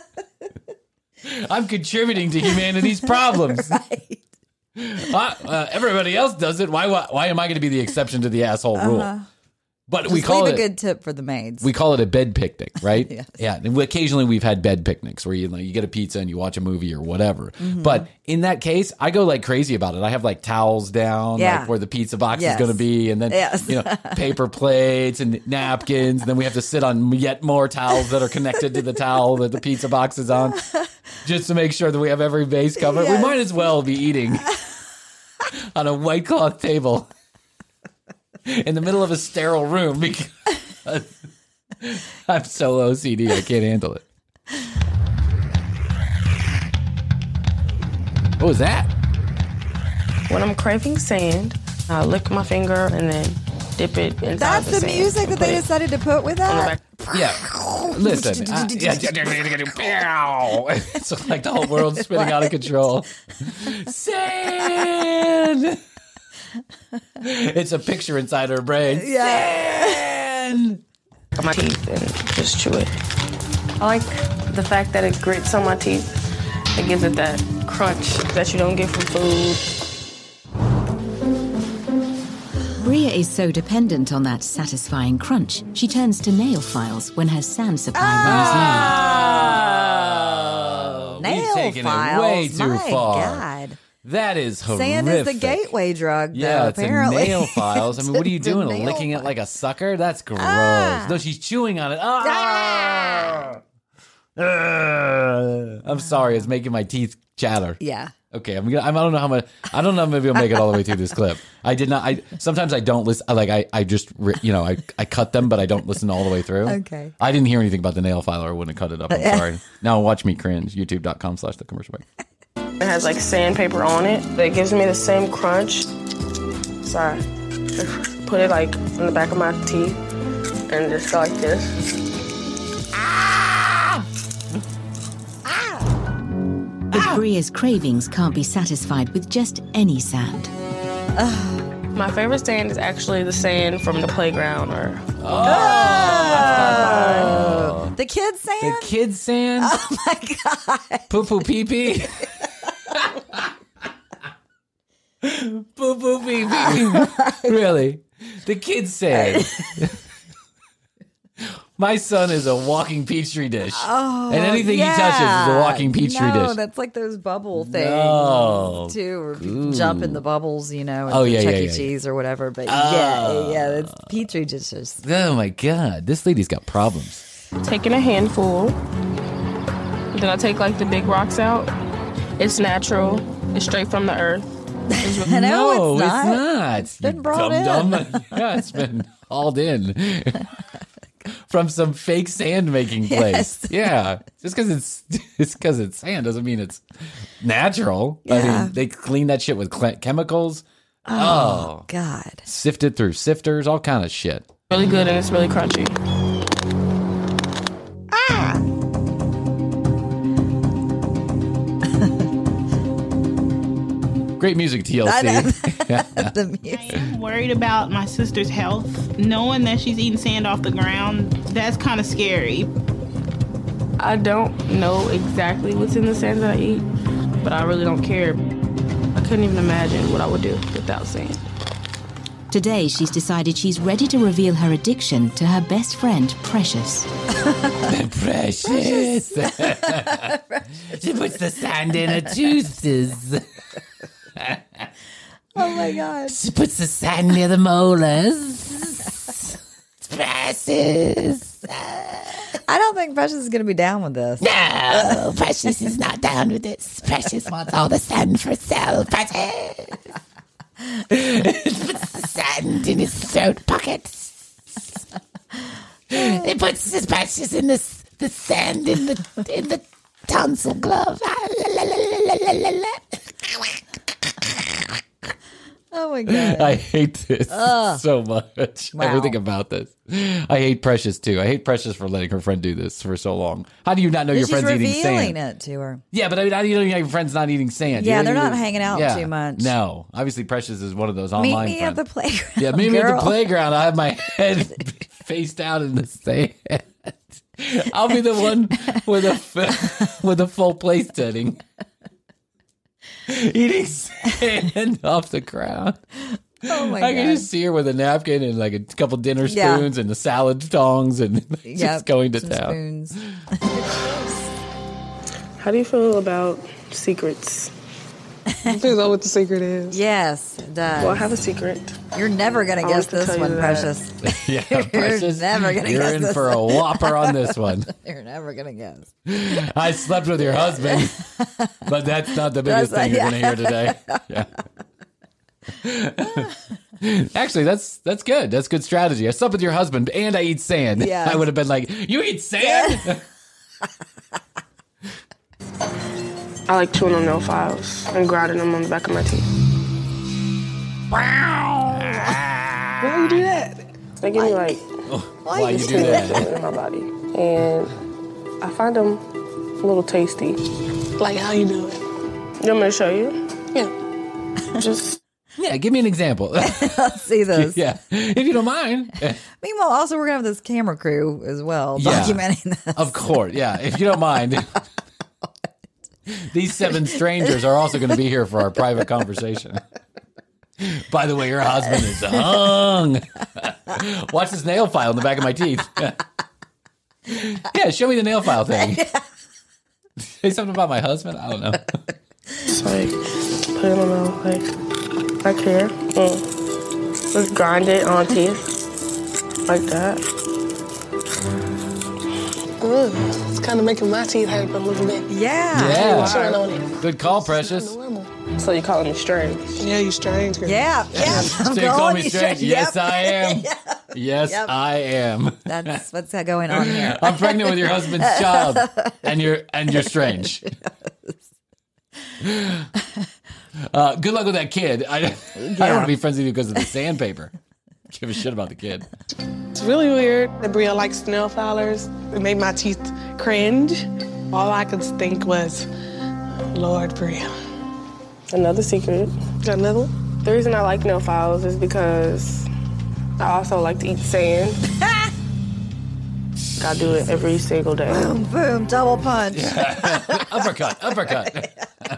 I'm contributing to humanity's problems. Right. I, uh, everybody else does it. Why? Why, why am I going to be the exception to the asshole Uh-huh. rule? But Just we call leave it a good tip for the maids. we call it a bed picnic, right? Yes. Yeah. And we, occasionally we've had bed picnics where you like, you get a pizza and you watch a movie or whatever. Mhm. But in that case, I go like crazy about it. I have like towels down, Yeah. like where the pizza box Yes. is going to be, and then Yes. you know paper plates and napkins. And then we have to sit on yet more towels that are connected to the towel that the pizza box is on, just to make sure that we have every base covered. We Yes. might as well be eating on a white cloth table in the middle of a sterile room because I'm so O C D I can't handle it. What was that? When I'm craving sand, I lick my finger and then dip it inside That's the, the sand music and that put they it decided to put with that? Yeah. Listen. uh, yeah. It's like the whole world's spinning out of control. Sand! It's a picture inside her brain. Sand! on my teeth and just chew it. I like the fact that it grits on my teeth. It gives it that crunch that you don't get from food. Bria is so dependent on that satisfying crunch, she turns to nail files when her sand supply Oh, Nail we've taken files. it way too My far. God. That is horrific. Sand is the gateway drug, Yeah, though, it's apparently. a nail files. I mean, what are you It's a doing? nail Licking it like a sucker? That's gross. Ah. No, she's chewing on it. Ah! Ah. I'm sorry, it's making my teeth chatter. Yeah. Okay, I'm gonna. I'm, I don't know how much. I don't know. Maybe I'll make it all the way through this clip. I did not. I sometimes I don't listen. I Like I, I just you know I, I cut them, but I don't listen all the way through. Okay. I didn't hear anything about the nail file, or I wouldn't have cut it up. I'm sorry. Now watch me cringe. YouTube dot com slash the commercial break. It has like sandpaper on it. It gives me the same crunch. Sorry. Put it like in the back of my teeth and just go like this. But Bria's cravings can't be satisfied with just any sand. My favorite sand is actually the sand from the playground or Oh. The kids sand? The kids sand? Oh my God. Poo poo pee pee. Poo poo pee pee. Really? The kids sand. My son is a walking petri dish. Oh, and anything yeah. he touches is a walking petri no, dish. that's like those bubble things No. too, or Ooh. jump in the bubbles, you know, Oh, at yeah, Chuck yeah, E. yeah, Cheese or whatever. But Oh. yeah, yeah, that's petri dishes. Oh my God. This lady's got problems. taking a handful. Then I take like the big rocks out. It's natural. It's straight from the earth. It's really- no, it's it's not. not. It's been You brought dumb in. dumb. Yeah, it's been hauled in from some fake sand making place. Yes. Yeah, just because it's it's because it's sand doesn't mean it's natural. I Yeah. mean, they clean that shit with cle- chemicals. Oh, Oh, God. sifted through sifters, all kind of shit. really good and it's really crunchy. Great music, T L I know. C. The music. I'm worried about my sister's health. Knowing that she's eating sand off the ground, that's kind of scary. I don't know exactly what's in the sand that I eat, but I really don't care. I couldn't even imagine what I would do without sand. Today, she's decided she's ready to reveal her addiction to her best friend, Precious. Precious. She puts the sand in her tooths. Oh my God. She puts the sand near the molars. Precious. I don't think Precious is going to be down with this. No, Precious is not down with this. Precious wants all the sand for herself. Precious. Puts the sand in his throat pockets. He puts his Precious in the, the sand in the in the tonsil glove. Oh my God. I hate this Ugh. so much. Wow. Everything about this. I hate Precious too. I hate Precious for letting her friend do this for so long. How do you not know your She's friend's eating revealing sand? it to her. Yeah, but I mean, how do you know your friend's not eating sand? Yeah, You know, they're you- not hanging out yeah. too much. No, obviously Precious is one of those Meet online me friends. at the playground. Yeah, meet me at girl. the playground. I have my head face down in the sand. I'll be the one with a f- with a full place setting, eating sand off the ground. Oh my I can God. just see her with a napkin and like a couple dinner Yeah. spoons and the salad tongs and just Yep, going to some town. spoons. How do you feel about secrets? Depends on what the secret is. Yes, it does. Well, I have a secret. You're never going to I guess want to this tell one, you that. Precious. Yeah, You're Precious, never going to you're guess in this for a one. whopper on this one. You're never going to guess. I slept with your husband, but that's not the biggest That's- thing you're yeah. going to hear today. Yeah. Actually, that's that's good. That's good strategy. I slept with your husband and I eat sand. Yeah. I would have been like, "You eat sand?" I like chewing on nail files and grinding them on the back of my teeth. Why you do that? They give me like Why you do that? in my body, and I find them a little tasty. Like how you do it? You want me to show you? Yeah. Just Yeah, give me an example. Let's see this. Yeah, if you don't mind. Meanwhile, also, we're going to have this camera crew as well Yeah. documenting this. Of course, yeah. If you don't mind, these seven strangers are also going to be here for our private conversation. By the way, your husband is hung. Watch this nail file in the back of my teeth. Yeah, show me the nail file thing. Say something about my husband? I don't know. Just like put it on the like back here. Mm. Just grind it on teeth like that. Ugh, it's kind of making my teeth hurt a little bit. Yeah. Chewing on it. Good call, Precious. So you calling me strange? Yeah, you strange. Girl. Yeah. Yeah. I'm So you call calling me you strange? straight- Yes, Yep. I am. Yeah. Yes, Yep. I am. That's what's going on here. I'm pregnant with your husband's child, and you're and you're strange. Uh, good luck with that kid. I, I don't want to be friends with you because of the sandpaper. Give a shit about the kid. It's really weird that Bria likes nail filers. It made my teeth cringe. All I could think was, Lord, Bria. Another secret. Got another one? The reason I like nail files is because I also like to eat sand. Gotta do it every single day. Boom, boom, double punch. uppercut, uppercut.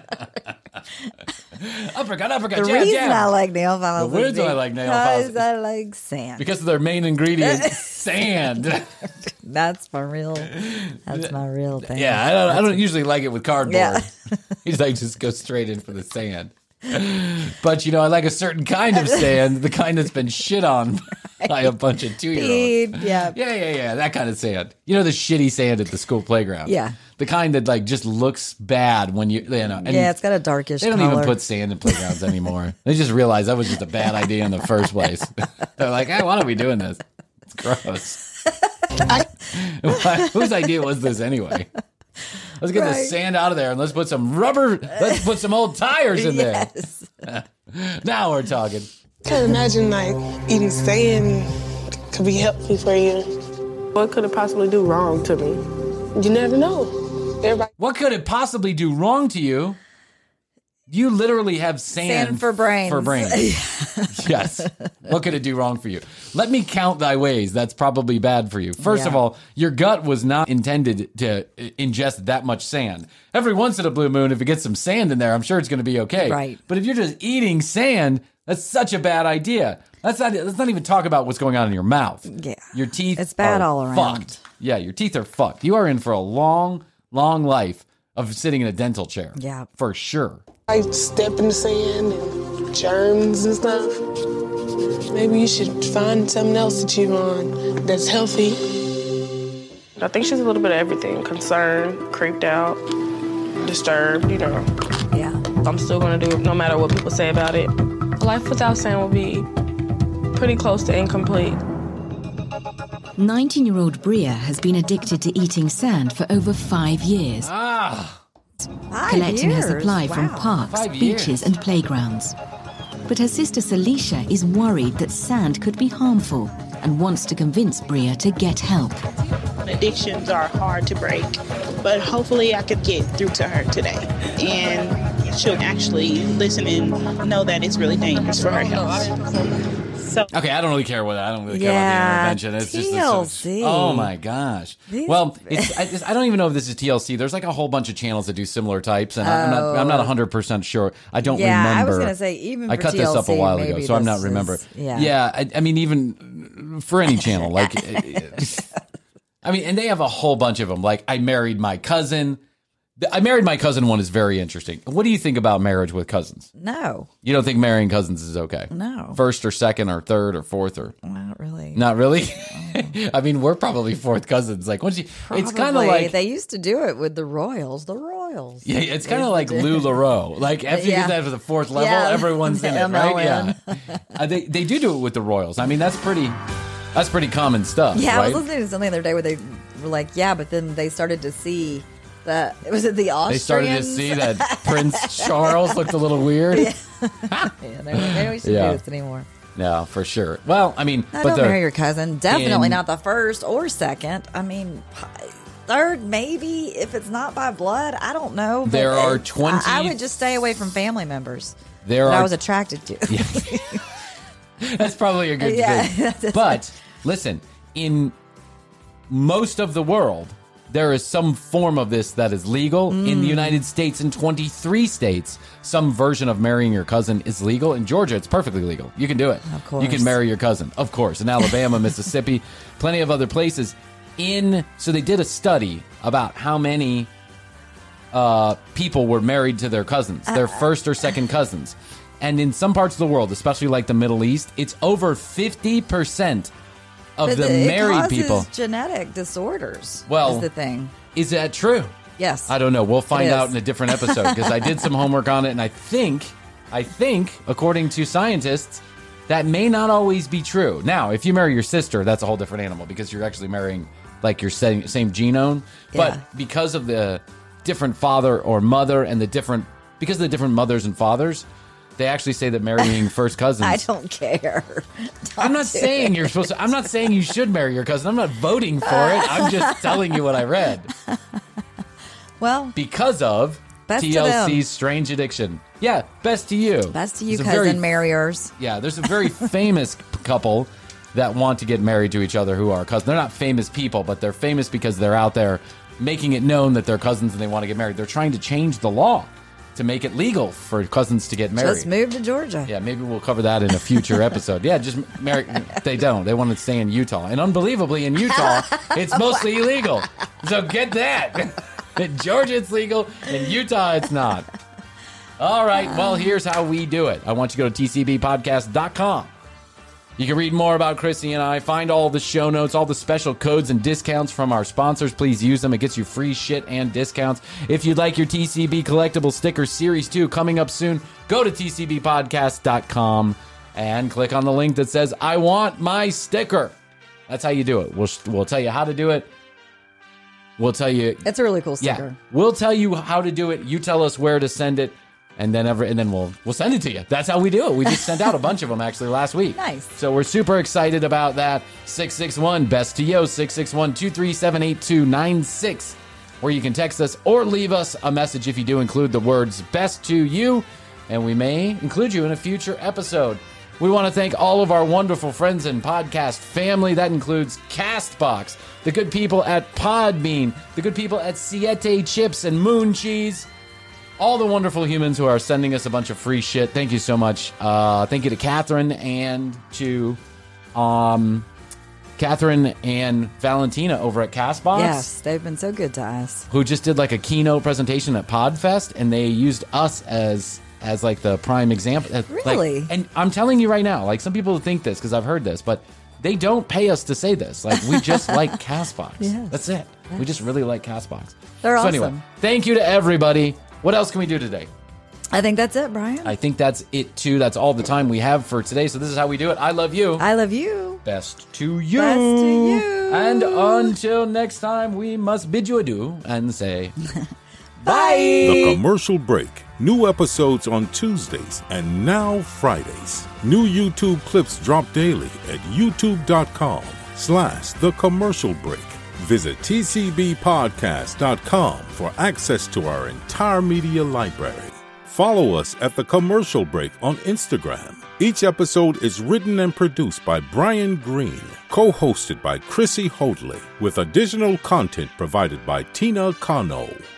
uppercut, uppercut, The jab, reason jab. I like nail files The is reason I like nail files because I like sand. Because of their main ingredient, sand. That's my real. That's my real thing. Yeah, I don't. I don't usually like it with cardboard. Yeah. He's like, just go straight in for the sand. But you know, I like a certain kind of sand, the kind that's been shit on by a bunch of two-year-olds. Yeah. Yeah, yeah, yeah, that kind of sand. You know, the shitty sand at the school playground. Yeah. The kind that like just looks bad when you, you know. And Yeah, it's got a darkish They don't color. even put sand in playgrounds anymore. They just realized that was just a bad idea in the first place. They're like, hey, why are we doing this? It's gross. Why- Whose idea was this anyway? Let's get the Right. sand out of there and let's put some rubber, let's put some old tires in there. Now we're talking. Can't imagine like eating sand could be healthy for you. What could it possibly do wrong to me? You never know. Everybody. What could it possibly do wrong to you? You literally have sand, Sand for brains. For brains. Yes. What could it do wrong for you? Let me count thy ways. That's probably bad for you. First of Yeah. all, your gut was not intended to ingest that much sand. Every once in a blue moon, if it gets some sand in there, I'm sure it's going to be okay. Right. But if you're just eating sand, that's such a bad idea. Let's not, let's not even talk about what's going on in your mouth. Yeah. Your teeth It's bad are all around. fucked. Yeah, your teeth are fucked. You are in for a long, long life of sitting in a dental chair. Yeah. For sure. I step in the sand and germs and stuff. Maybe you should find something else to chew on that's healthy. I think she's a little bit of everything. Concerned, creeped out, disturbed, you know. Yeah. I'm still gonna do it no matter what people say about it. A life without sand will be pretty close to incomplete. nineteen-year-old Bria has been addicted to eating sand for over five years. Ah! Five collecting years. her supply from Wow. parks, Five beaches, years. and playgrounds. But her sister Celicia is worried that sand could be harmful and wants to convince Bria to get help. Addictions are hard to break, but hopefully I could get through to her today. And she'll actually listen and know that it's really dangerous for her health. So, Okay, I don't really care what I don't really care Yeah, about the intervention. It's just T L it's, C. oh my gosh. These- well, it's, I, it's, I don't even know if this is T L C. There's like a whole bunch of channels that do similar types, and I'm not I'm not one hundred percent sure. I don't Yeah, I remember. was gonna say, even I for cut this up a T L C, while ago, maybe so I'm not this remember. is- yeah. yeah I, I mean, even for any channel, like, I mean, and they have a whole bunch of them. Like, I married my cousin. The I married my cousin one is very interesting. What do you think about marriage with cousins? No, You don't think marrying cousins is okay? No. First or second or third or fourth or not really. not really. I mean, we're probably fourth cousins. Like once you, it's kind of Probably. like they used to do it with the Royals. The Royals. yeah, it's They kind of used like to do- LuLaRoe. Like after you Yeah. get that to the fourth level, Yeah. everyone's in it, M right? L N. Yeah, uh, they they do do it with the Royals. I mean, that's pretty that's pretty common stuff. Yeah, right? I was listening to something the other day where they were like, yeah, but then they started to see that was it the Austrians? They started to see that Prince Charles looked a little weird. Yeah, yeah they were, maybe we should Yeah. do this anymore. No, for sure. Well, I mean, No, but don't they're- marry your cousin. Definitely in- not the first or second. I mean, third maybe if it's not by blood. I don't know. but There are it's- twenty I, I would just stay away from family members There that are I was attracted to. That's probably a good Yeah. thing. But listen, in most of the world, there is some form of this that is legal. In Mm. the United States, in twenty-three states, some version of marrying your cousin is legal. In Georgia, it's perfectly legal. You can do it. Of course. You can marry your cousin. Of course. In Alabama, Mississippi, plenty of other places. In so they did a study about how many uh, people were married to their cousins, their first or second cousins. And in some parts of the world, especially like the Middle East, it's over fifty percent of But the it married causes people. genetic disorders. Well, is the thing. Is that true? Yes. I don't know. We'll find It out is. in a different episode because I did some homework on it, and I think, I think, according to scientists, that may not always be true. Now, if you marry your sister, that's a whole different animal because you're actually marrying like your same, same genome. Yeah. But because of the different father or mother and the different, because of the different mothers and fathers, they actually say that marrying first cousins. I don't care. I'm not do saying it. you're supposed to. I'm not saying you should marry your cousin. I'm not voting for it. I'm just telling you what I read. Well, Because of Best to T L C's them. strange addiction. Yeah, best to you. best to you, There's a cousin very- marriers. Yeah, there's a very famous couple that want to get married to each other who are cousins. They're not famous people, but they're famous because they're out there making it known that they're cousins and they want to get married. They're trying to change the law to make it legal for cousins to get married. Just move to Georgia. Yeah, maybe we'll cover that in a future episode. Yeah, just marry. They don't. They want to stay in Utah. And unbelievably, in Utah, it's mostly illegal. So get that. In Georgia, it's legal. In Utah, it's not. All right. Well, here's how we do it. I want you to go to T C B podcast dot com. You can read more about Chrissy and I, find all the show notes, all the special codes and discounts from our sponsors. Please use them. It gets you free shit and discounts. If you'd like your T C B collectible sticker series two coming up soon, go to T C B podcast dot com and click on the link that says, I want my sticker. That's how you do it. We'll, we'll tell you how to do it. We'll tell you. It's a really cool Yeah, sticker. we'll tell you how to do it. You tell us where to send it. And then every, and then we'll we'll send it to you. That's how we do it. We just sent out a bunch of them actually last week. Nice. So we're super excited about that. six six one best to yo, six six one, two three seven, eight two nine six, where you can text us or leave us a message if you do include the words best to you, and we may include you in a future episode. We want to thank all of our wonderful friends and podcast family. That includes CastBox, the good people at Podbean, the good people at Siete Chips and Moon Cheese, all the wonderful humans who are sending us a bunch of free shit. Thank you so much. Uh, thank you to Catherine and to um, Catherine and Valentina over at CastBox. Yes, they've been so good to us. Who just did like a keynote presentation at PodFest, and they used us as as like the prime example. Uh, like- Really? and I'm telling you right now, like some people think this because I've heard this, but they don't pay us to say this. Like we just like CastBox. Yes. That's it. We just really like CastBox. They're so anyway, awesome. thank you to everybody. What else can we do today? I think that's it, Brian. I think that's it too. That's all the time we have for today. So this is how we do it. I love you. I love you. best to you. Best to you. And until next time, we must bid you adieu and say bye. The Commercial Break. New episodes on Tuesdays and now Fridays. New YouTube clips drop daily at youtube.com slash The Commercial Break. Visit t c b podcast dot com for access to our entire media library. Follow us at The Commercial Break on Instagram. Each episode is written and produced by Brian Green, co-hosted by Chrissy Hoadley, with additional content provided by Tina Cano.